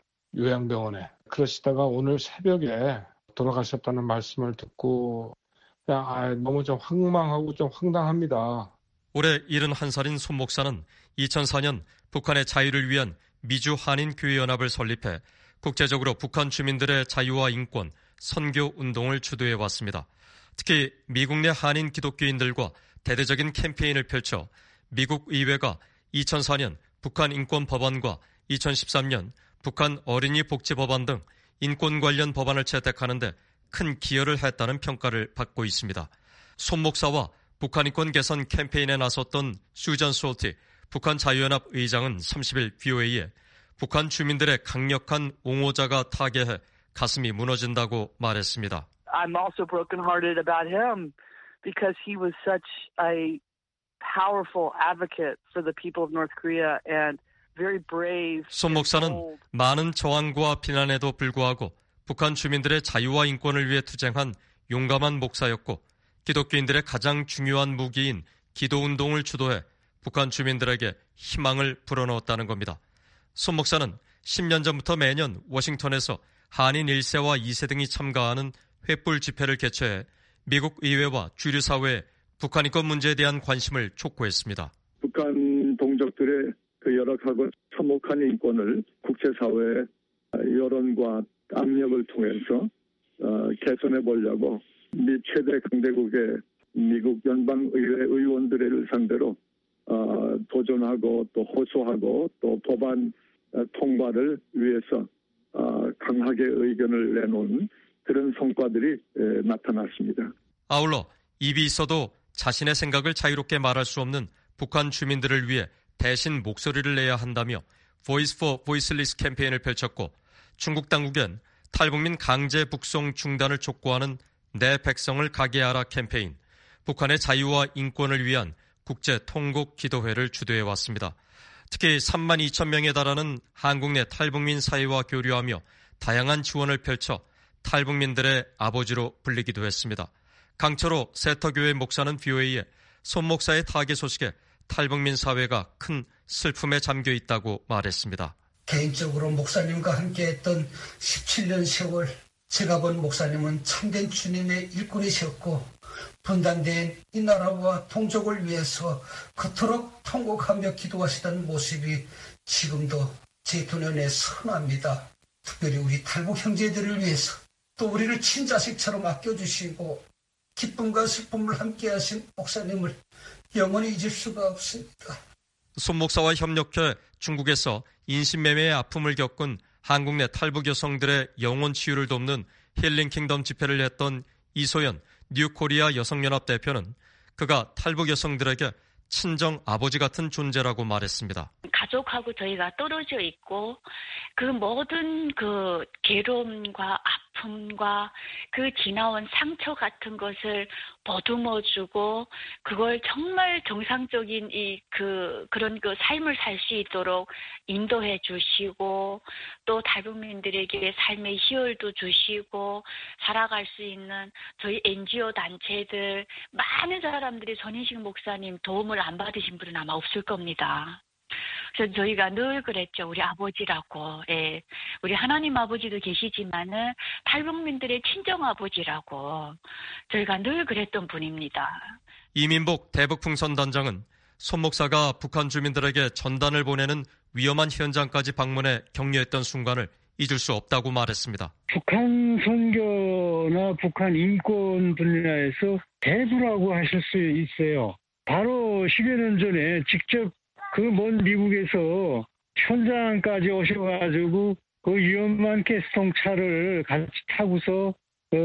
요양병원에. 그러시다가 오늘 새벽에 돌아가셨다는 말씀을 듣고 그냥 너무 좀 황망하고 좀 황당합니다. 올해 71살인 손 목사는 2004년 북한의 자유를 위한 미주 한인교회연합을 설립해 국제적으로 북한 주민들의 자유와 인권, 선교 운동을 주도해 왔습니다. 특히 미국 내 한인 기독교인들과 대대적인 캠페인을 펼쳐 미국 의회가 2004년 북한 인권 법안과 2013년 북한 어린이 복지 법안 등 인권 관련 법안을 채택하는 데 큰 기여를 했다는 평가를 받고 있습니다. 손 목사와 북한 인권 개선 캠페인에 나섰던 수잔 솔티 북한 자유연합 의장은 30일 VOA에 북한 주민들의 강력한 옹호자가 타계해 가슴이 무너진다고 말했습니다. I'm also brokenhearted about him because he was such a powerful advocate for the people of North Korea and very brave. 손 목사는 많은 저항과 비난에도 불구하고 북한 주민들의 자유와 인권을 위해 투쟁한 용감한 목사였고 기독교인들의 가장 중요한 무기인 기도운동을 주도해 북한 주민들에게 희망을 불어넣었다는 겁니다. 손 목사는 10년 전부터 매년 워싱턴에서 한인 1세와 2세 등이 참가하는 횃불 집회를 개최해 미국 의회와 주류 사회에 북한 인권 문제에 대한 관심을 촉구했습니다. 북한 동족들의 그 열악하고 참혹한 인권을 국제사회의 여론과 압력을 통해서 개선해 보려고 미 최대 강대국의 미국 연방의회 의원들을 상대로 도전하고 또 호소하고 또 법안 통과를 위해서 강하게 의견을 내놓은 그런 성과들이 나타났습니다. 아울러 입이 있어도 자신의 생각을 자유롭게 말할 수 없는 북한 주민들을 위해 대신 목소리를 내야 한다며 Voice for Voiceless 캠페인을 펼쳤고 중국 당국엔 탈북민 강제 북송 중단을 촉구하는 내 백성을 가게 하라 캠페인, 북한의 자유와 인권을 위한 국제 통곡 기도회를 주도해 왔습니다. 특히 3만 2천 명에 달하는 한국 내 탈북민 사회와 교류하며 다양한 지원을 펼쳐 탈북민들의 아버지로 불리기도 했습니다. 강철호 세터교회 목사는 VOA에 손 목사의 타계 소식에 탈북민 사회가 큰 슬픔에 잠겨 있다고 말했습니다. 개인적으로 목사님과 함께했던 17년 세월 제가 본 목사님은 참된 주님의 일꾼이셨고 분단된 이 나라와 동족을 위해서 그토록 통곡하며 기도하시던 모습이 지금도 제 두눈에 선합니다. 특별히 우리 탈북 형제들을 위해서 또 우리를 친자식처럼 아껴주시고 기쁨과 슬픔을 함께하신 목사님을 영원히 잊을 수가 없습니다. 손 목사와 협력해 중국에서 인신매매의 아픔을 겪은 한국 내 탈북 여성들의 영혼 치유를 돕는 힐링 킹덤 집회를 했던 이소연 뉴코리아 여성연합 대표는 그가 탈북 여성들에게 친정 아버지 같은 존재라고 말했습니다. 가족하고 저희가 떨어져 있고 그 모든 그 괴로움과 아픔과 그 지나온 상처 같은 것을 보듬어주고 그걸 정말 정상적인 그런 삶을 살 수 있도록 인도해 주시고 또 탈북민들에게 삶의 희열도 주시고 살아갈 수 있는 저희 NGO 단체들 많은 사람들이 손인식 목사님 도움을 안 받으신 분은 아마 없을 겁니다. 저희가 늘 그랬죠. 우리 아버지라고. 예. 우리 하나님 아버지도 계시지만은 탈북민들의 친정 아버지라고 저희가 늘 그랬던 분입니다. 이민복 대북풍선단장은 손 목사가 북한 주민들에게 전단을 보내는 위험한 현장까지 방문해 격려했던 순간을 잊을 수 없다고 말했습니다. 북한 선교나 북한 인권 분야에서 대부라고 하실 수 있어요. 바로 10여 년 전에 직접 그 먼 미국에서 현장까지 오셔가지고 그 위험한 가스통차를 같이 타고서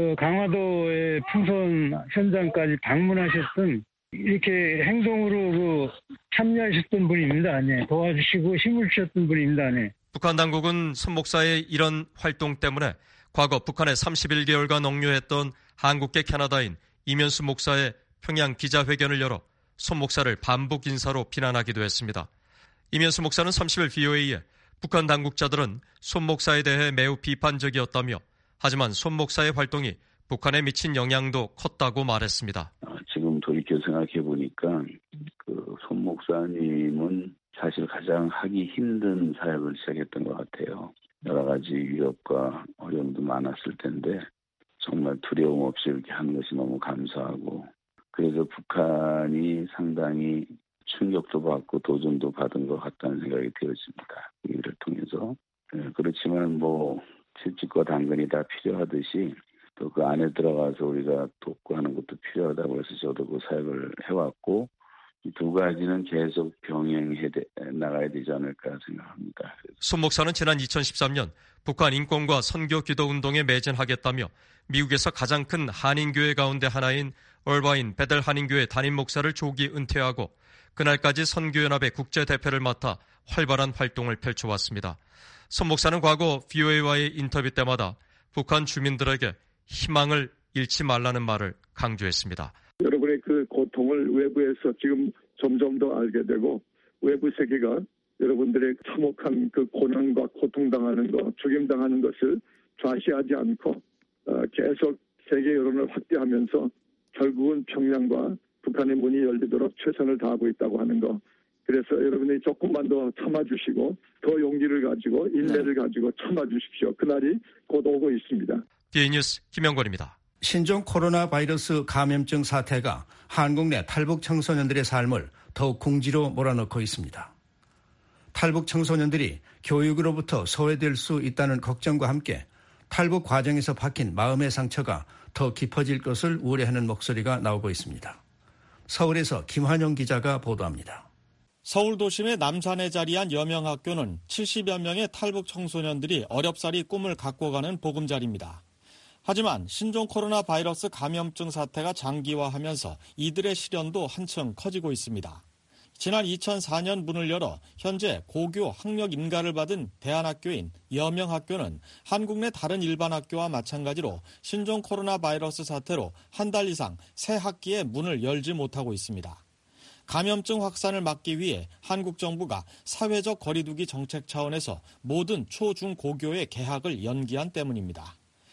강화도의 풍선 현장까지 방문하셨던 이렇게 행동으로 참여하셨던 분입니다. 네. 도와주시고 힘을 주셨던 분입니다. 네. 북한 당국은 손 목사의 이런 활동 때문에 과거 북한에 31개월간 억류했던 한국계 캐나다인 이면수 목사의 평양 기자회견을 열어 손 목사를 반복 인사로 비난하기도 했습니다. 이면수 목사는 30일 VOA에 북한 당국자들은 손 목사에 대해 매우 비판적이었다며 하지만 손 목사의 활동이 북한에 미친 영향도 컸다고 말했습니다. 지금 돌이켜 생각해 보니까 그 손 목사님은 사실 가장 하기 힘든 사역을 시작했던 것 같아요. 여러 가지 위협과 어려움도 많았을 텐데 정말 두려움 없이 이렇게 하는 것이 너무 감사하고 그래서 북한이 상당히 충격도 받고 도전도 받은 것 같다는 생각이 되었습니다. 이 일을 통해서. 그렇지만 채찍과 당근이 다 필요하듯이 또 그 안에 들어가서 우리가 돕고 하는 것도 필요하다고 해서 저도 그 사역을 해왔고 이 두 가지는 계속 병행해 나가야 되지 않을까 생각합니다. 손 목사는 지난 2013년 북한 인권과 선교 기도 운동에 매진하겠다며 미국에서 가장 큰 한인교회 가운데 하나인 얼바인 베델 한인교회 담임 목사를 조기 은퇴하고 그날까지 선교연합의 국제대표를 맡아 활발한 활동을 펼쳐왔습니다. 손 목사는 과거 VOA와의 인터뷰 때마다 북한 주민들에게 희망을 잃지 말라는 말을 강조했습니다. 여러분의 그 고통을 외부에서 지금 점점 더 알게 되고 외부 세계가 여러분들의 참혹한 그 고난과 고통당하는 것, 죽임당하는 것을 좌시하지 않고 계속 세계 여론을 확대하면서 결국은 평양과 북한의 문이 열리도록 최선을 다하고 있다고 하는 것. 그래서 여러분이 조금만 더 참아주시고 더 용기를 가지고 인내를 가지고 참아주십시오. 그날이 곧 오고 있습니다. BA뉴스 김영권입니다. 신종 코로나 바이러스 감염증 사태가 한국 내 탈북 청소년들의 삶을 더욱 궁지로 몰아넣고 있습니다. 탈북 청소년들이 교육으로부터 소외될 수 있다는 걱정과 함께 탈북 과정에서 박힌 마음의 상처가 더 깊어질 것을 우려하는 목소리가 나오고 있습니다. 서울에서 김환영 기자가 보도합니다. 서울 도심의 남산에 자리한 여명학교는 70여 명의 탈북 청소년들이 어렵사리 꿈을 갖고 가는 보금자리입니다. 하지만 신종 코로나 바이러스 감염증 사태가 장기화하면서 이들의 시련도 한층 커지고 있습니다. 지난 2004년 문을 열어 현재 고교 학력 인가를 받은 대안학교인 여명학교는 한국 내 다른 일반 학교와 마찬가지로 신종 코로나 바이러스 사태로 한 달 이상 새 학기에 문을 열지 못하고 있습니다. 감염증 확산을 막기 위해 한국 정부가 사회적 거리두기 정책 차원에서 모든 초, 중, 고교의 개학을 연기한 때문입니다.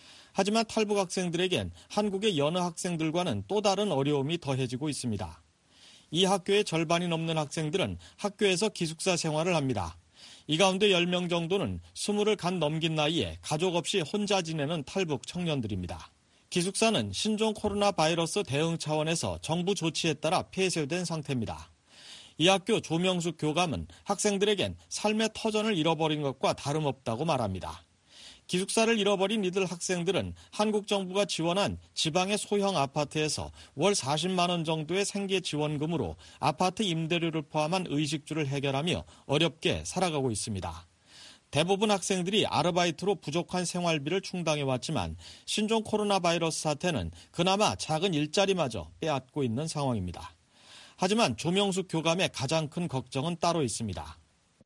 하지만 탈북 학생들에겐 한국의 여느 학생들과는 또 다른 어려움이 더해지고 있습니다. 이 학교의 절반이 넘는 학생들은 학교에서 기숙사 생활을 합니다. 이 가운데 10명 정도는 20을 간 넘긴 나이에 가족 없이 혼자 지내는 탈북 청년들입니다. 기숙사는 신종 코로나 바이러스 대응 차원에서 정부 조치에 따라 폐쇄된 상태입니다. 이 학교 조명숙 교감은 학생들에겐 삶의 터전을 잃어버린 것과 다름없다고 말합니다. 기숙사를 잃어버린 이들 학생들은 한국 정부가 지원한 지방의 소형 아파트에서 월 40만 원 정도의 생계 지원금으로 아파트 임대료를 포함한 의식주를 해결하며 어렵게 살아가고 있습니다. 대부분 학생들이 아르바이트로 부족한 생활비를 충당해왔지만 신종 코로나 바이러스 사태는 그나마 작은 일자리마저 빼앗고 있는 상황입니다. 하지만 조명숙 교감의 가장 큰 걱정은 따로 있습니다.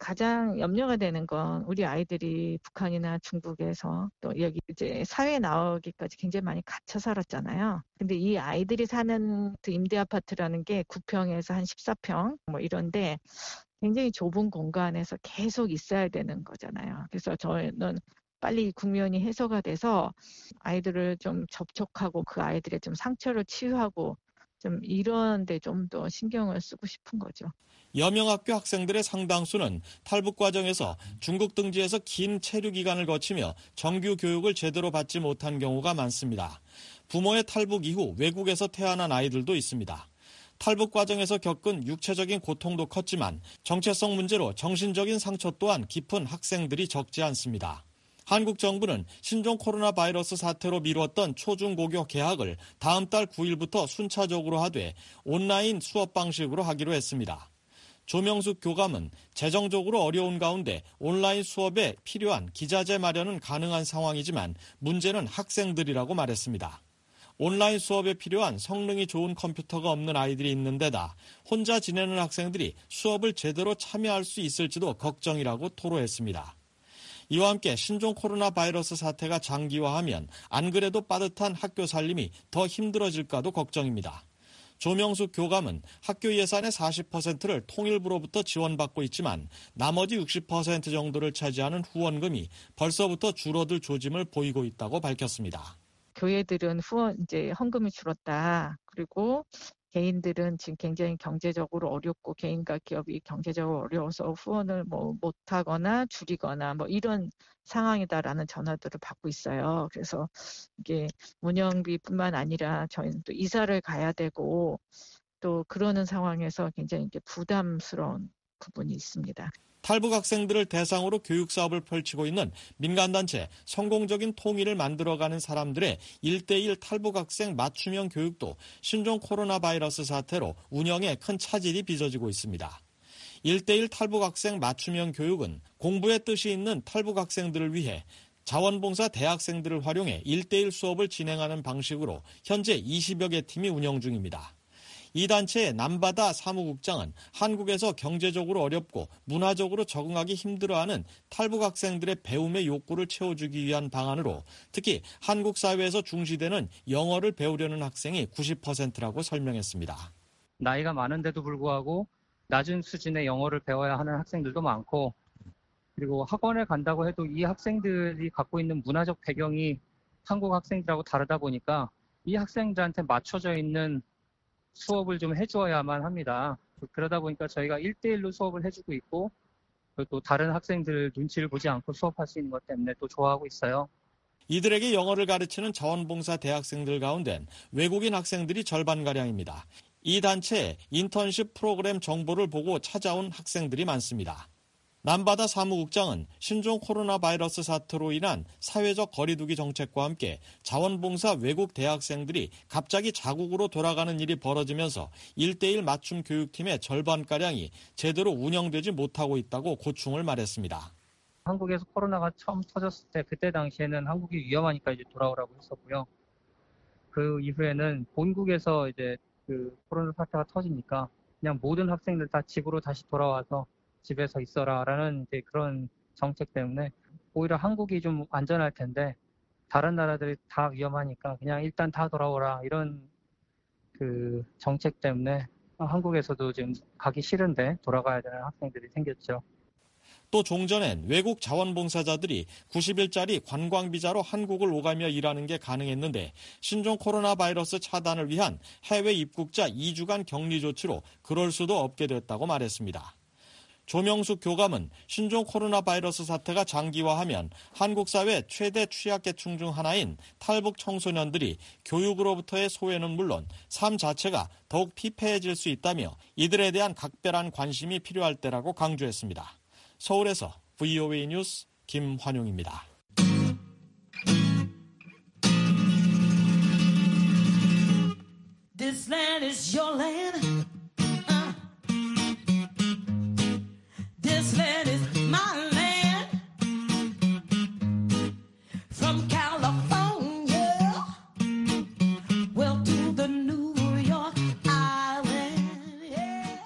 가장 염려가 되는 건 우리 아이들이 북한이나 중국에서 또 여기 이제 사회에 나오기까지 굉장히 많이 갇혀 살았잖아요. 근데 이 아이들이 사는 그 임대 아파트라는 게 9평에서 한 14평 이런데 굉장히 좁은 공간에서 계속 있어야 되는 거잖아요. 그래서 저는 빨리 국면이 해소가 돼서 아이들을 좀 접촉하고 그 아이들의 좀 상처를 치유하고 좀 이런 데 좀 더 신경을 쓰고 싶은 거죠. 여명학교 학생들의 상당수는 탈북 과정에서 중국 등지에서 긴 체류 기간을 거치며 정규 교육을 제대로 받지 못한 경우가 많습니다. 부모의 탈북 이후 외국에서 태어난 아이들도 있습니다. 탈북 과정에서 겪은 육체적인 고통도 컸지만 정체성 문제로 정신적인 상처 또한 깊은 학생들이 적지 않습니다. 한국 정부는 신종 코로나 바이러스 사태로 미뤘던 초중고교 개학을 다음 달 9일부터 순차적으로 하되 온라인 수업 방식으로 하기로 했습니다. 조명숙 교감은 재정적으로 어려운 가운데 온라인 수업에 필요한 기자재 마련은 가능한 상황이지만 문제는 학생들이라고 말했습니다. 온라인 수업에 필요한 성능이 좋은 컴퓨터가 없는 아이들이 있는 데다 혼자 지내는 학생들이 수업을 제대로 참여할 수 있을지도 걱정이라고 토로했습니다. 이와 함께 신종 코로나 바이러스 사태가 장기화하면 안 그래도 빠듯한 학교 살림이 더 힘들어질까도 걱정입니다. 조명숙 교감은 학교 예산의 40%를 통일부로부터 지원받고 있지만 나머지 60% 정도를 차지하는 후원금이 벌써부터 줄어들 조짐을 보이고 있다고 밝혔습니다. 교회들은 헌금이 줄었다. 그리고 개인들은 지금 굉장히 경제적으로 어렵고 개인과 기업이 경제적으로 어려워서 후원을 못하거나 줄이거나 이런 상황이다라는 전화들을 받고 있어요. 그래서 이게 운영비뿐만 아니라 저희는 또 이사를 가야 되고 또 그러는 상황에서 굉장히 이게 부담스러운 부분이 있습니다. 탈북 학생들을 대상으로 교육 사업을 펼치고 있는 민간단체 성공적인 통일을 만들어가는 사람들의 1:1 탈북 학생 맞춤형 교육도 신종 코로나 바이러스 사태로 운영에 큰 차질이 빚어지고 있습니다. 1:1 탈북 학생 맞춤형 교육은 공부에 뜻이 있는 탈북 학생들을 위해 자원봉사 대학생들을 활용해 1:1 수업을 진행하는 방식으로 현재 20여 개 팀이 운영 중입니다. 이 단체의 남바다 사무국장은 한국에서 경제적으로 어렵고 문화적으로 적응하기 힘들어하는 탈북 학생들의 배움의 욕구를 채워주기 위한 방안으로 특히 한국 사회에서 중시되는 영어를 배우려는 학생이 90%라고 설명했습니다. 나이가 많은데도 불구하고 낮은 수준의 영어를 배워야 하는 학생들도 많고 그리고 학원에 간다고 해도 이 학생들이 갖고 있는 문화적 배경이 한국 학생들하고 다르다 보니까 이 학생들한테 맞춰져 있는 수업을 좀 해주어야만 합니다. 그러다 보니까 저희가 1:1로 수업을 해주고 있고 또 다른 학생들 눈치를 보지 않고 수업할 수 있는 것 때문에 또 좋아하고 있어요. 이들에게 영어를 가르치는 자원봉사 대학생들 가운데는 외국인 학생들이 절반가량입니다. 이 단체의 인턴십 프로그램 정보를 보고 찾아온 학생들이 많습니다. 남바다 사무국장은 신종 코로나 바이러스 사태로 인한 사회적 거리두기 정책과 함께 자원봉사 외국 대학생들이 갑자기 자국으로 돌아가는 일이 벌어지면서 1:1 맞춤 교육팀의 절반가량이 제대로 운영되지 못하고 있다고 고충을 말했습니다. 한국에서 코로나가 처음 터졌을 때 그때 당시에는 한국이 위험하니까 이제 돌아오라고 했었고요. 그 이후에는 본국에서 이제 그 코로나 사태가 터지니까 그냥 모든 학생들 다 집으로 다시 돌아와서 집에서 있어라라는 이제 그런 정책 때문에 오히려 한국이 좀 안전할 텐데 다른 나라들이 다 위험하니까 그냥 일단 다 돌아오라 이런 그 정책 때문에 한국에서도 지금 가기 싫은데 돌아가야 되는 학생들이 생겼죠. 또 종전엔 외국 자원봉사자들이 90일짜리 관광비자로 한국을 오가며 일하는 게 가능했는데 신종 코로나 바이러스 차단을 위한 해외 입국자 2주간 격리 조치로 그럴 수도 없게 됐다고 말했습니다. 조명숙 교감은 신종 코로나 바이러스 사태가 장기화하면 한국 사회 최대 취약계층 중 하나인 탈북 청소년들이 교육으로부터의 소외는 물론 삶 자체가 더욱 피폐해질 수 있다며 이들에 대한 각별한 관심이 필요할 때라고 강조했습니다. 서울에서 VOA 뉴스 김환용입니다. This land is your land. This land is my land. From California, well to the New York Island. Yeah.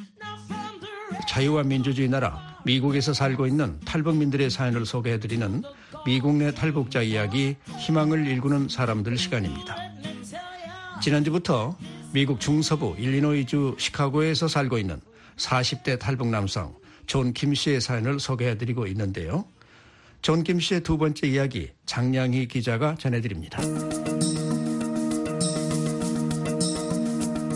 자유와 민주주의 나라 미국에서 살고 있는 탈북민들의 사연을 소개해드리는 미국 내 탈북자 이야기 희망을 일구는 사람들 시간입니다. 지난주부터 미국 중서부 일리노이주 시카고에서 살고 있는 40대 탈북 남성 존 김 씨의 사연을 소개해드리고 있는데요. 존 김 씨의 두 번째 이야기 장량희 기자가 전해드립니다.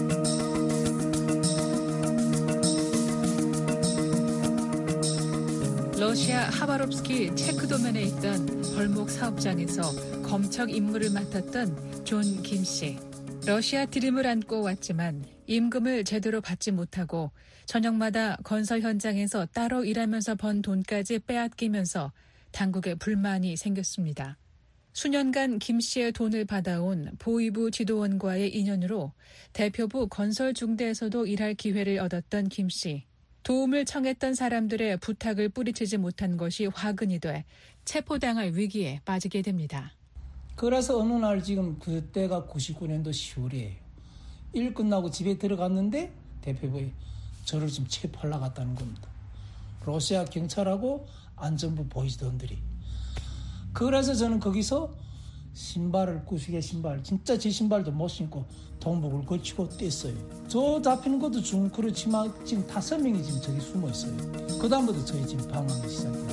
러시아 하바롭스키 체크도면에 있던 벌목 사업장에서 검척 임무를 맡았던 존 김 씨. 러시아 드림을 안고 왔지만 임금을 제대로 받지 못하고 저녁마다 건설 현장에서 따로 일하면서 번 돈까지 빼앗기면서 당국에 불만이 생겼습니다. 수년간 김 씨의 돈을 받아온 보위부 지도원과의 인연으로 대표부 건설 중대에서도 일할 기회를 얻었던 김 씨. 도움을 청했던 사람들의 부탁을 뿌리치지 못한 것이 화근이 돼 체포당할 위기에 빠지게 됩니다. 그래서 어느 날 지금 그때가 99년도 10월이에요. 일 끝나고 집에 들어갔는데 대표부에 저를 지금 체포하려고 갔다는 겁니다. 러시아 경찰하고 안전부 보이지던들이. 그래서 저는 거기서 신발을 구시게 신발 진짜 제 신발도 못 신고 동복을 걸치고 뗐어요. 저 잡히는 것도 중 그렇지만 지금 5명이 지금 저기 숨어 있어요. 그 다음부터 저희 지금 방황이 시작된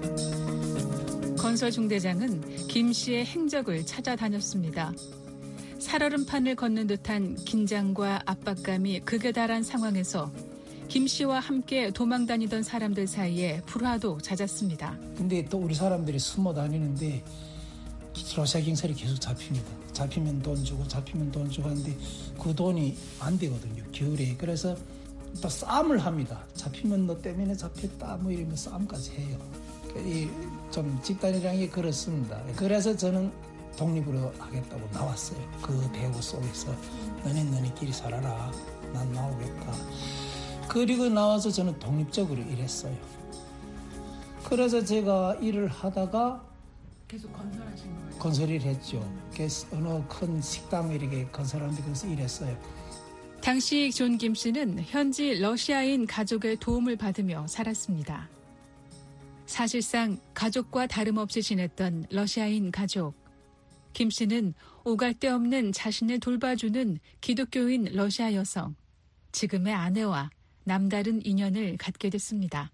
겁니다. 건설 중대장은 김 씨의 행적을 찾아다녔습니다. 살얼음판을 걷는 듯한 긴장과 압박감이 극에 달한 상황에서 김 씨와 함께 도망 다니던 사람들 사이에 불화도 잦았습니다. 근데 또 우리 사람들이 숨어 다니는데 러시아 경찰이 계속 잡힙니다. 잡히면 돈 주고 잡히면 돈 주고 하는데 그 돈이 안 되거든요. 겨울에. 그래서 또 싸움을 합니다. 잡히면 너 때문에 잡혔다 뭐 이러면 싸움까지 해요. 좀 집단이라는 게 그렇습니다. 그래서 저는 독립으로 하겠다고 나왔어요. 그 대우 속에서 너네끼리 살아라. 난 나오겠다. 그리고 나와서 저는 독립적으로 일했어요. 그래서 제가 일을 하다가 계속 건설하신 거예요? 건설을 했죠. 그래서 어느 큰 식당 이렇게 건설하는데 그래서 일했어요. 당시 존 김 씨는 현지 러시아인 가족의 도움을 받으며 살았습니다. 사실상 가족과 다름없이 지냈던 러시아인 가족. 김 씨는 오갈 데 없는 자신을 돌봐주는 기독교인 러시아 여성, 지금의 아내와 남다른 인연을 갖게 됐습니다.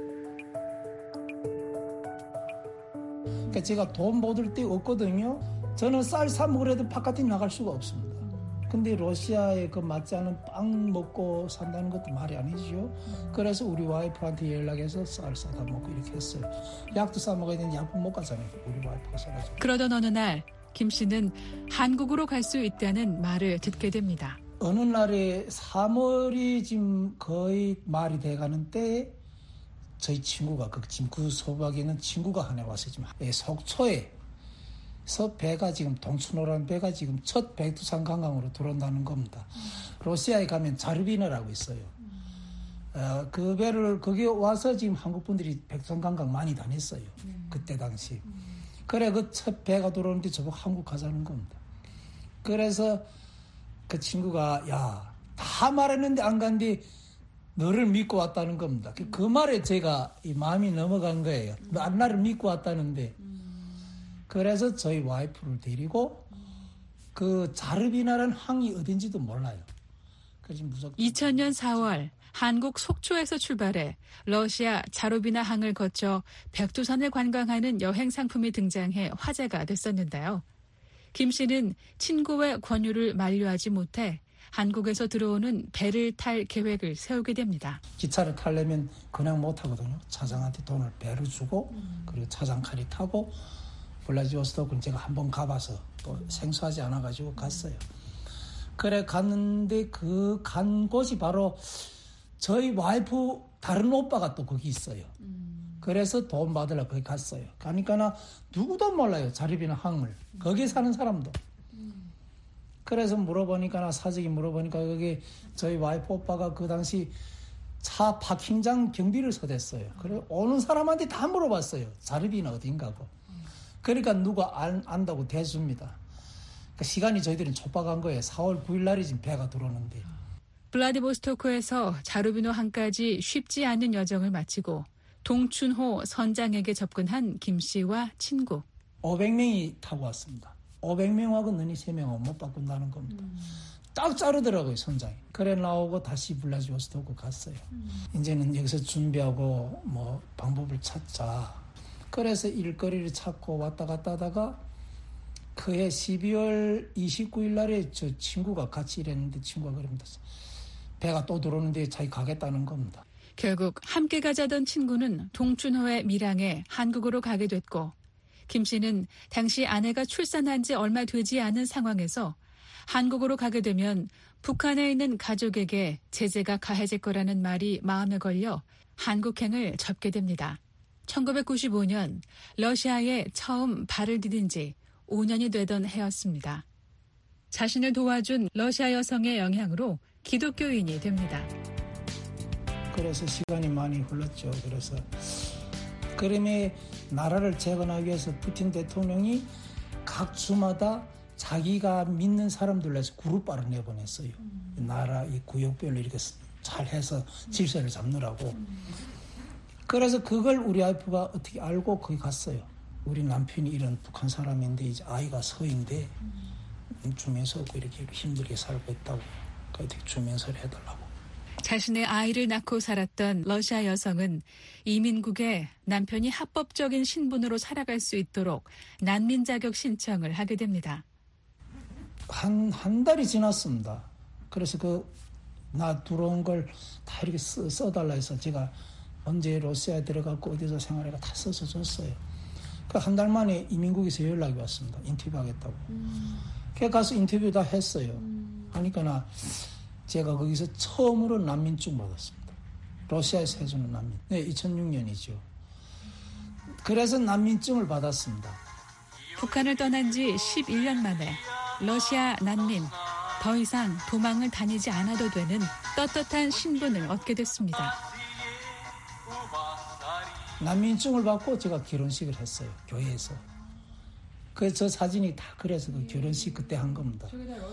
그러니까 제가 돈 받을 데 없거든요. 저는 쌀 사 먹으려도 바깥에 나갈 수가 없습니다. 근데 러시아에 그 맞지 않은 빵 먹고 산다는 것도 말이 아니죠. 그래서 우리 와이프한테 연락해서 쌀 사다 먹고 이렇게 했어요. 약도 사 먹어야 되는데 약도 못 가잖아요. 우리 와이프가 사가지고. 그러던 어느 날 김 씨는 한국으로 갈 수 있다는 말을 듣게 됩니다. 어느 날에 3월이 지금 거의 말이 돼가는 때에 저희 친구가 지금 그 소박에 있는 친구가 하나 와서 지금 속초에서 배가 지금 동춘호라는 배가 지금 첫 백두산 관광으로 들어온다는 겁니다. 러시아에 가면 자르비나라고 있어요. 그 배를 거기 와서 지금 한국 분들이 백두산 관광 많이 다녔어요. 그때 당시. 그래 그 첫 배가 들어오는데 저보고 한국 가자는 겁니다. 그래서 그 친구가 야 다 말했는데 안 간뒤 너를 믿고 왔다는 겁니다. 그 말에 제가 이 마음이 넘어간 거예요. 나를 믿고 왔다는데. 그래서 저희 와이프를 데리고 그 자르비나라는 항이 어딘지도 몰라요. 2000년 4월 한국 속초에서 출발해 러시아 자르비나 항을 거쳐 백두산을 관광하는 여행 상품이 등장해 화제가 됐었는데요. 김 씨는 친구의 권유를 만류하지 못해 한국에서 들어오는 배를 탈 계획을 세우게 됩니다. 기차를 타려면 그냥 못 타거든요. 차장한테 돈을 배를 주고 그리고 차장칼이 타고 블라디보스토크는 제가 한번 가봐서 또 생소하지 않아가지고 갔어요. 그래 갔는데 그 간 곳이 바로 저희 와이프 다른 오빠가 또 거기 있어요. 그래서 돈 받으러 거기 갔어요. 가니까 나 누구도 몰라요. 자르비나 항을. 거기 사는 사람도. 그래서 물어보니까 나 사직이 물어보니까 거기 저희 와이프 오빠가 그 당시 차 파킹장 경비를 서댔어요. 그래 오는 사람한테 다 물어봤어요. 자르비나 어딘가고. 그러니까 누가 안다고 대줍니다. 그러니까 시간이 저희들은 촉박한 거예요. 4월 9일 날이 지금 배가 들어오는데. 블라디보스토크에서 자르비노 항까지 쉽지 않은 여정을 마치고 동춘호 선장에게 접근한 김 씨와 친구. 500명이 타고 왔습니다. 500명하고 너희 3명은 못 바꾼다는 겁니다. 딱 자르더라고요, 선장이. 그래 나오고 다시 블라디보스토크 갔어요. 이제는 여기서 준비하고 뭐 방법을 찾자. 그래서 일거리를 찾고 왔다 갔다 하다가 그해 12월 29일 날에 저 친구가 같이 일했는데 친구가 그럽니다. 배가 또 들어오는데 자기 가겠다는 겁니다. 결국 함께 가자던 친구는 동춘호의 밀항에 한국으로 가게 됐고 김 씨는 당시 아내가 출산한 지 얼마 되지 않은 상황에서 한국으로 가게 되면 북한에 있는 가족에게 제재가 가해질 거라는 말이 마음에 걸려 한국행을 접게 됩니다. 1995년 러시아에 처음 발을 디딘 지 5년이 되던 해였습니다. 자신을 도와준 러시아 여성의 영향으로 기독교인이 됩니다. 그래서 시간이 많이 흘렀죠. 그래서 그림의 나라를 재건하기 위해서 푸틴 대통령이 각 주마다 자기가 믿는 사람들로 해서 그룹바를 내보냈어요. 나라 이 구역별로 이렇게 잘 해서 질서를 잡느라고. 그래서 그걸 우리 와이프가 어떻게 알고 거기 갔어요. 우리 남편이 이런 북한 사람인데 이제 아이가 서인데 주면서 이렇게 힘들게 살고 있다고. 어떻게 주면서를 해달라고. 자신의 아이를 낳고 살았던 러시아 여성은 이민국에 남편이 합법적인 신분으로 살아갈 수 있도록 난민 자격 신청을 하게 됩니다. 한 달이 지났습니다. 그래서 나 들어온 걸 다 이렇게 써달라 해서 제가 언제 러시아에 들어가고 어디서 생활해가 다 써서 줬어요. 한 달 만에 이민국에서 연락이 왔습니다. 인터뷰하겠다고. 그래서 가서 인터뷰 다 했어요. 하니까 제가 거기서 처음으로 난민증 받았습니다. 러시아에서 해주는 난민. 네, 2006년이죠. 그래서 난민증을 받았습니다. 북한을 떠난 지 11년 만에 러시아 난민, 더 이상 도망을 다니지 않아도 되는 떳떳한 신분을 얻게 됐습니다. 난민증을 받고 제가 결혼식을 했어요. 교회에서. 저 사진이 다 그래서 그 결혼식 그때 한 겁니다.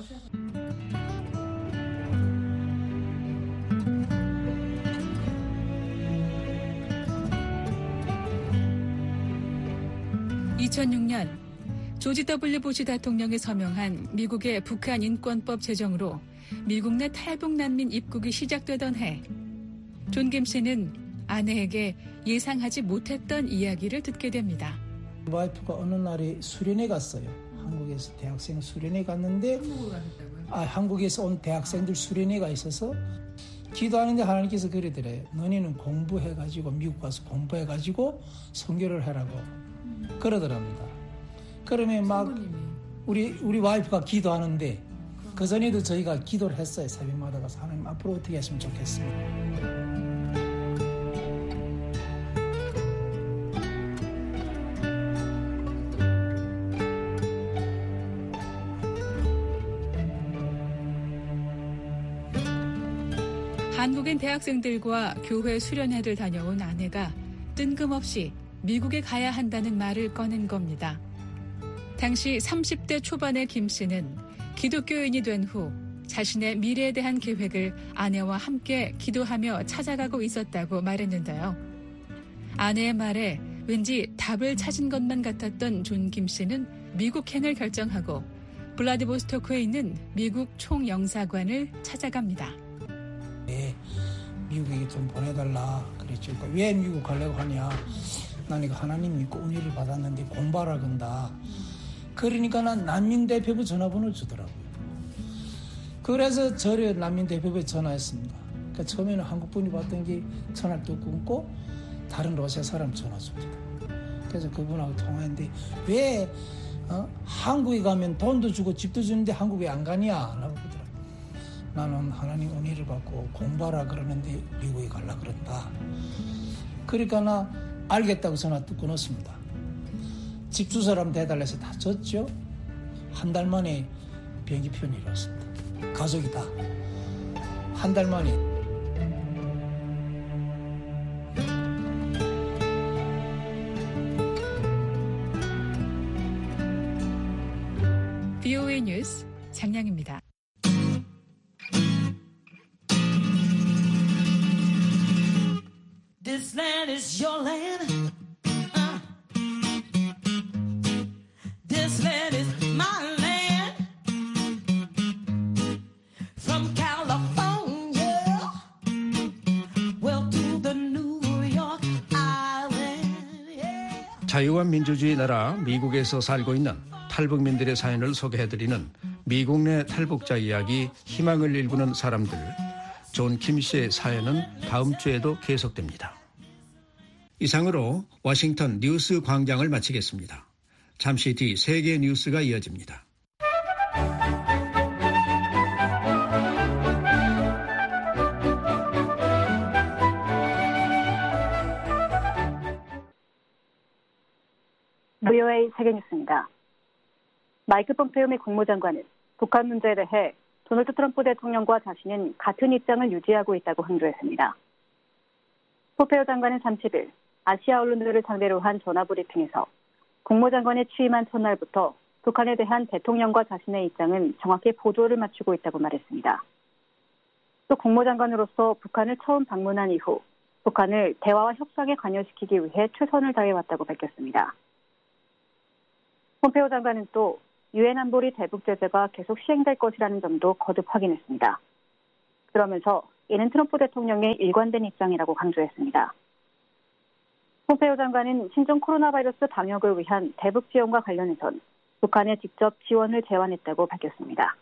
(2006년) 조지 W. 부시 대통령이 서명한 미국의 북한 인권법 제정으로 미국 내 탈북 난민 입국이 시작되던 해, 존 김 씨는 아내에게 예상하지 못했던 이야기를 듣게 됩니다. 와이프가 어느 날에 수련회 갔어요. 한국에서 대학생 수련회 갔는데 한국에서 온 대학생들 수련회가 있어서 기도하는데 하나님께서 그러더래요. 너네는 공부해가지고 미국 가서 공부해가지고 선교를 하라고 그러더랍니다. 그러면 막 우리 와이프가 기도하는데 그 전에도 저희가 기도를 했어요. 새벽마다 가서 하나님 앞으로 어떻게 했으면 좋겠습니다. 한국인 대학생들과 교회 수련회를 다녀온 아내가 뜬금없이 미국에 가야 한다는 말을 꺼낸 겁니다. 당시 30대 초반의 김 씨는 기독교인이 된 후 자신의 미래에 대한 계획을 아내와 함께 기도하며 찾아가고 있었다고 말했는데요. 아내의 말에 왠지 답을 찾은 것만 같았던 존 김 씨는 미국행을 결정하고 블라디보스토크에 있는 미국 총영사관을 찾아갑니다. 네, 미국에 좀 보내달라 그랬죠. 그러니까 왜 미국 가려고 하냐. 난 이거 하나님 믿고 은혜를 받았는데 공부하라 건다. 그러니까 난 난민대표부 전화번호를 주더라고요. 그래서 저를 난민대표부에 전화했습니다. 그러니까 처음에는 한국분이 받던 게 전화를 또 끊고 다른 러시아 사람 전화 줍니다. 그래서 그분하고 통화했는데 왜 한국에 가면 돈도 주고 집도 주는데 한국에 안 가냐? 라고 그러더라고요. 나는 하나님 은혜를 받고 공부하라 그러는데 미국에 가려 그런다. 그러니까 나 알겠다고 전화 또 끊었습니다. 집 주소라면 대달래서 다 줬죠. 한 달 만에 비행기 편이 일었습니다. 가족이다. 한 달 만에. VOA 뉴스 장량입니다. This land is your land. This land is my land. From California, well to the New York Island. Yeah. 자유와 민주주의 나라 미국에서 살고 있는 탈북민들의 사연을 소개해드리는 미국 내 탈북자 이야기 희망을 일구는 사람들. 존 김 씨의 사연은 다음 주에도 계속됩니다. 이상으로 워싱턴 뉴스 광장을 마치겠습니다. 잠시 뒤 세계 뉴스가 이어집니다. VOA 세계뉴스입니다. 마이크 폼페이오 미 국무장관은 북한 문제에 대해 도널드 트럼프 대통령과 자신은 같은 입장을 유지하고 있다고 강조했습니다. 폼페이오 장관은 30일 아시아 언론들을 상대로 한 전화 브리핑에서 국무장관에 취임한 첫날부터 북한에 대한 대통령과 자신의 입장은 정확히 보조를 맞추고 있다고 말했습니다. 또 국무장관으로서 북한을 처음 방문한 이후 북한을 대화와 협상에 관여시키기 위해 최선을 다해왔다고 밝혔습니다. 폼페이오 장관은 또 유엔 안보리 대북 제재가 계속 시행될 것이라는 점도 거듭 확인했습니다. 그러면서 이는 트럼프 대통령의 일관된 입장이라고 강조했습니다. 폼페이오 장관은 신종 코로나 바이러스 방역을 위한 대북 지원과 관련해선 북한에 직접 지원을 제안했다고 밝혔습니다.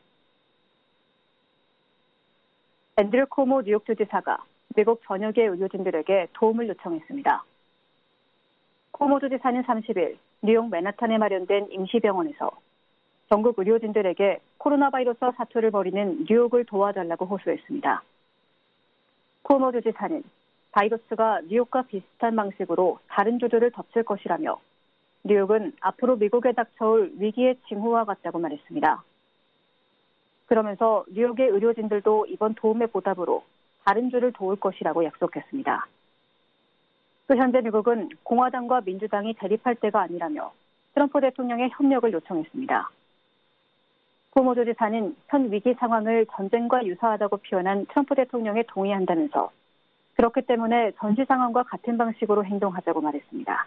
앤드류 코모 뉴욕주 지사가 미국 전역의 의료진들에게 도움을 요청했습니다. 코모 주지사는 30일 뉴욕 맨하탄에 마련된 임시병원에서 전국 의료진들에게 코로나 바이러스 사투를 벌이는 뉴욕을 도와달라고 호소했습니다. 코모 주지사는 바이러스가 뉴욕과 비슷한 방식으로 다른 주들을 덮칠 것이라며 뉴욕은 앞으로 미국에 닥쳐올 위기의 징후와 같다고 말했습니다. 그러면서 뉴욕의 의료진들도 이번 도움의 보답으로 다른 주를 도울 것이라고 약속했습니다. 또 현재 미국은 공화당과 민주당이 대립할 때가 아니라며 트럼프 대통령의 협력을 요청했습니다. 코모 주지사는 현 위기 상황을 전쟁과 유사하다고 표현한 트럼프 대통령에 동의한다면서 그렇기 때문에 전시 상황과 같은 방식으로 행동하자고 말했습니다.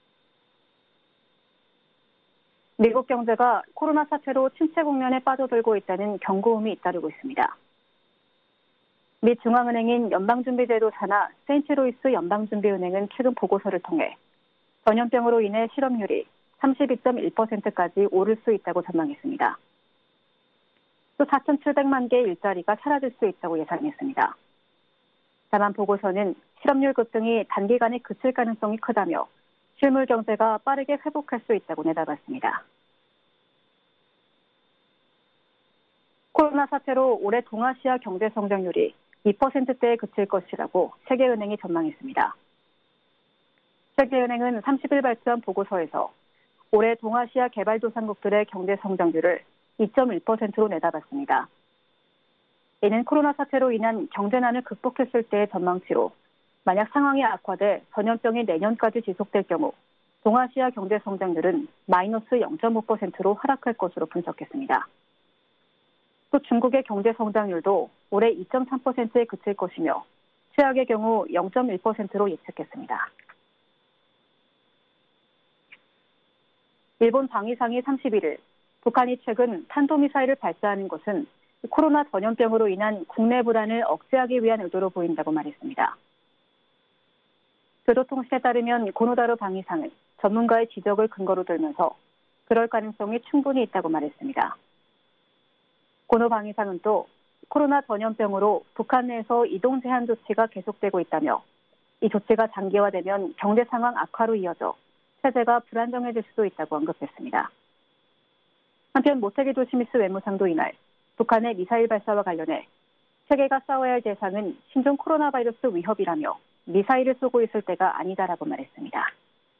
미국 경제가 코로나 사태로 침체 국면에 빠져들고 있다는 경고음이 잇따르고 있습니다. 미 중앙은행인 연방준비제도 산하 세인트루이스 연방준비은행은 최근 보고서를 통해 전염병으로 인해 실업률이 32.1%까지 오를 수 있다고 전망했습니다. 또 4,700만 개의 일자리가 사라질 수 있다고 예상했습니다. 다만 보고서는 실업률 급등이 단기간에 그칠 가능성이 크다며 실물 경제가 빠르게 회복할 수 있다고 내다봤습니다. 코로나 사태로 올해 동아시아 경제 성장률이 2%대에 그칠 것이라고 세계은행이 전망했습니다. 세계은행은 30일 발표한 보고서에서 올해 동아시아 개발도상국들의 경제 성장률을 2.1%로 내다봤습니다. 이는 코로나 사태로 인한 경제난을 극복했을 때의 전망치로 만약 상황이 악화돼 전염병이 내년까지 지속될 경우 동아시아 경제 성장률은 마이너스 0.5%로 하락할 것으로 분석했습니다. 또 중국의 경제 성장률도 올해 2.3%에 그칠 것이며 최악의 경우 0.1%로 예측했습니다. 일본 방위상이 31일 북한이 최근 탄도미사일을 발사하는 것은 코로나 전염병으로 인한 국내 불안을 억제하기 위한 의도로 보인다고 말했습니다. 교도통신에 따르면 고노다로 방위상은 전문가의 지적을 근거로 들면서 그럴 가능성이 충분히 있다고 말했습니다. 고노 방위상은 또 코로나 전염병으로 북한 내에서 이동 제한 조치가 계속되고 있다며 이 조치가 장기화되면 경제 상황 악화로 이어져 체제가 불안정해질 수도 있다고 언급했습니다. 한편 모테기 도시미스 외무상도 이날 북한의 미사일 발사와 관련해 세계가 싸워야 할 대상은 신종 코로나 바이러스 위협이라며 미사일을 쏘고 있을 때가 아니다라고 말했습니다.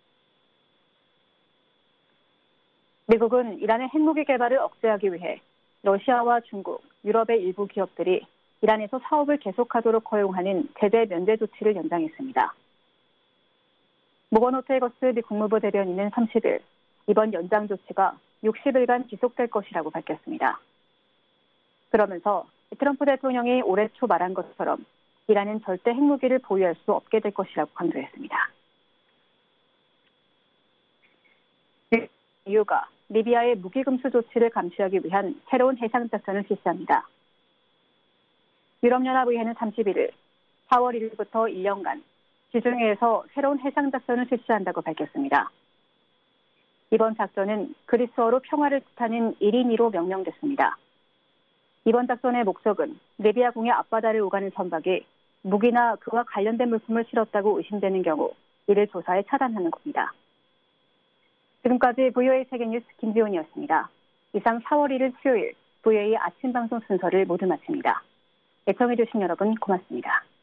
미국은 이란의 핵무기 개발을 억제하기 위해 러시아와 중국, 유럽의 일부 기업들이 이란에서 사업을 계속하도록 허용하는 제재 면제 조치를 연장했습니다. 모건 호테이거스 미 국무부 대변인은 30일 이번 연장 조치가 60일간 지속될 것이라고 밝혔습니다. 그러면서 트럼프 대통령이 올해 초 말한 것처럼 이란은 절대 핵무기를 보유할 수 없게 될 것이라고 강조했습니다. EU가 리비아의 무기금수 조치를 감시하기 위한 새로운 해상작전을 실시합니다. 유럽연합의회는 31일 4월 1일부터 1년간 지중해에서 새로운 해상작전을 실시한다고 밝혔습니다. 이번 작전은 그리스어로 평화를 뜻하는 1인 2로 명명됐습니다. 이번 작전의 목적은 리비아공의 앞바다를 오가는 선박이 무기나 그와 관련된 물품을 실었다고 의심되는 경우 이를 조사해 차단하는 겁니다. 지금까지 VOA 세계뉴스 김지훈이었습니다. 이상 4월 1일 수요일 VOA 아침 방송 순서를 모두 마칩니다. 애청해주신 여러분 고맙습니다.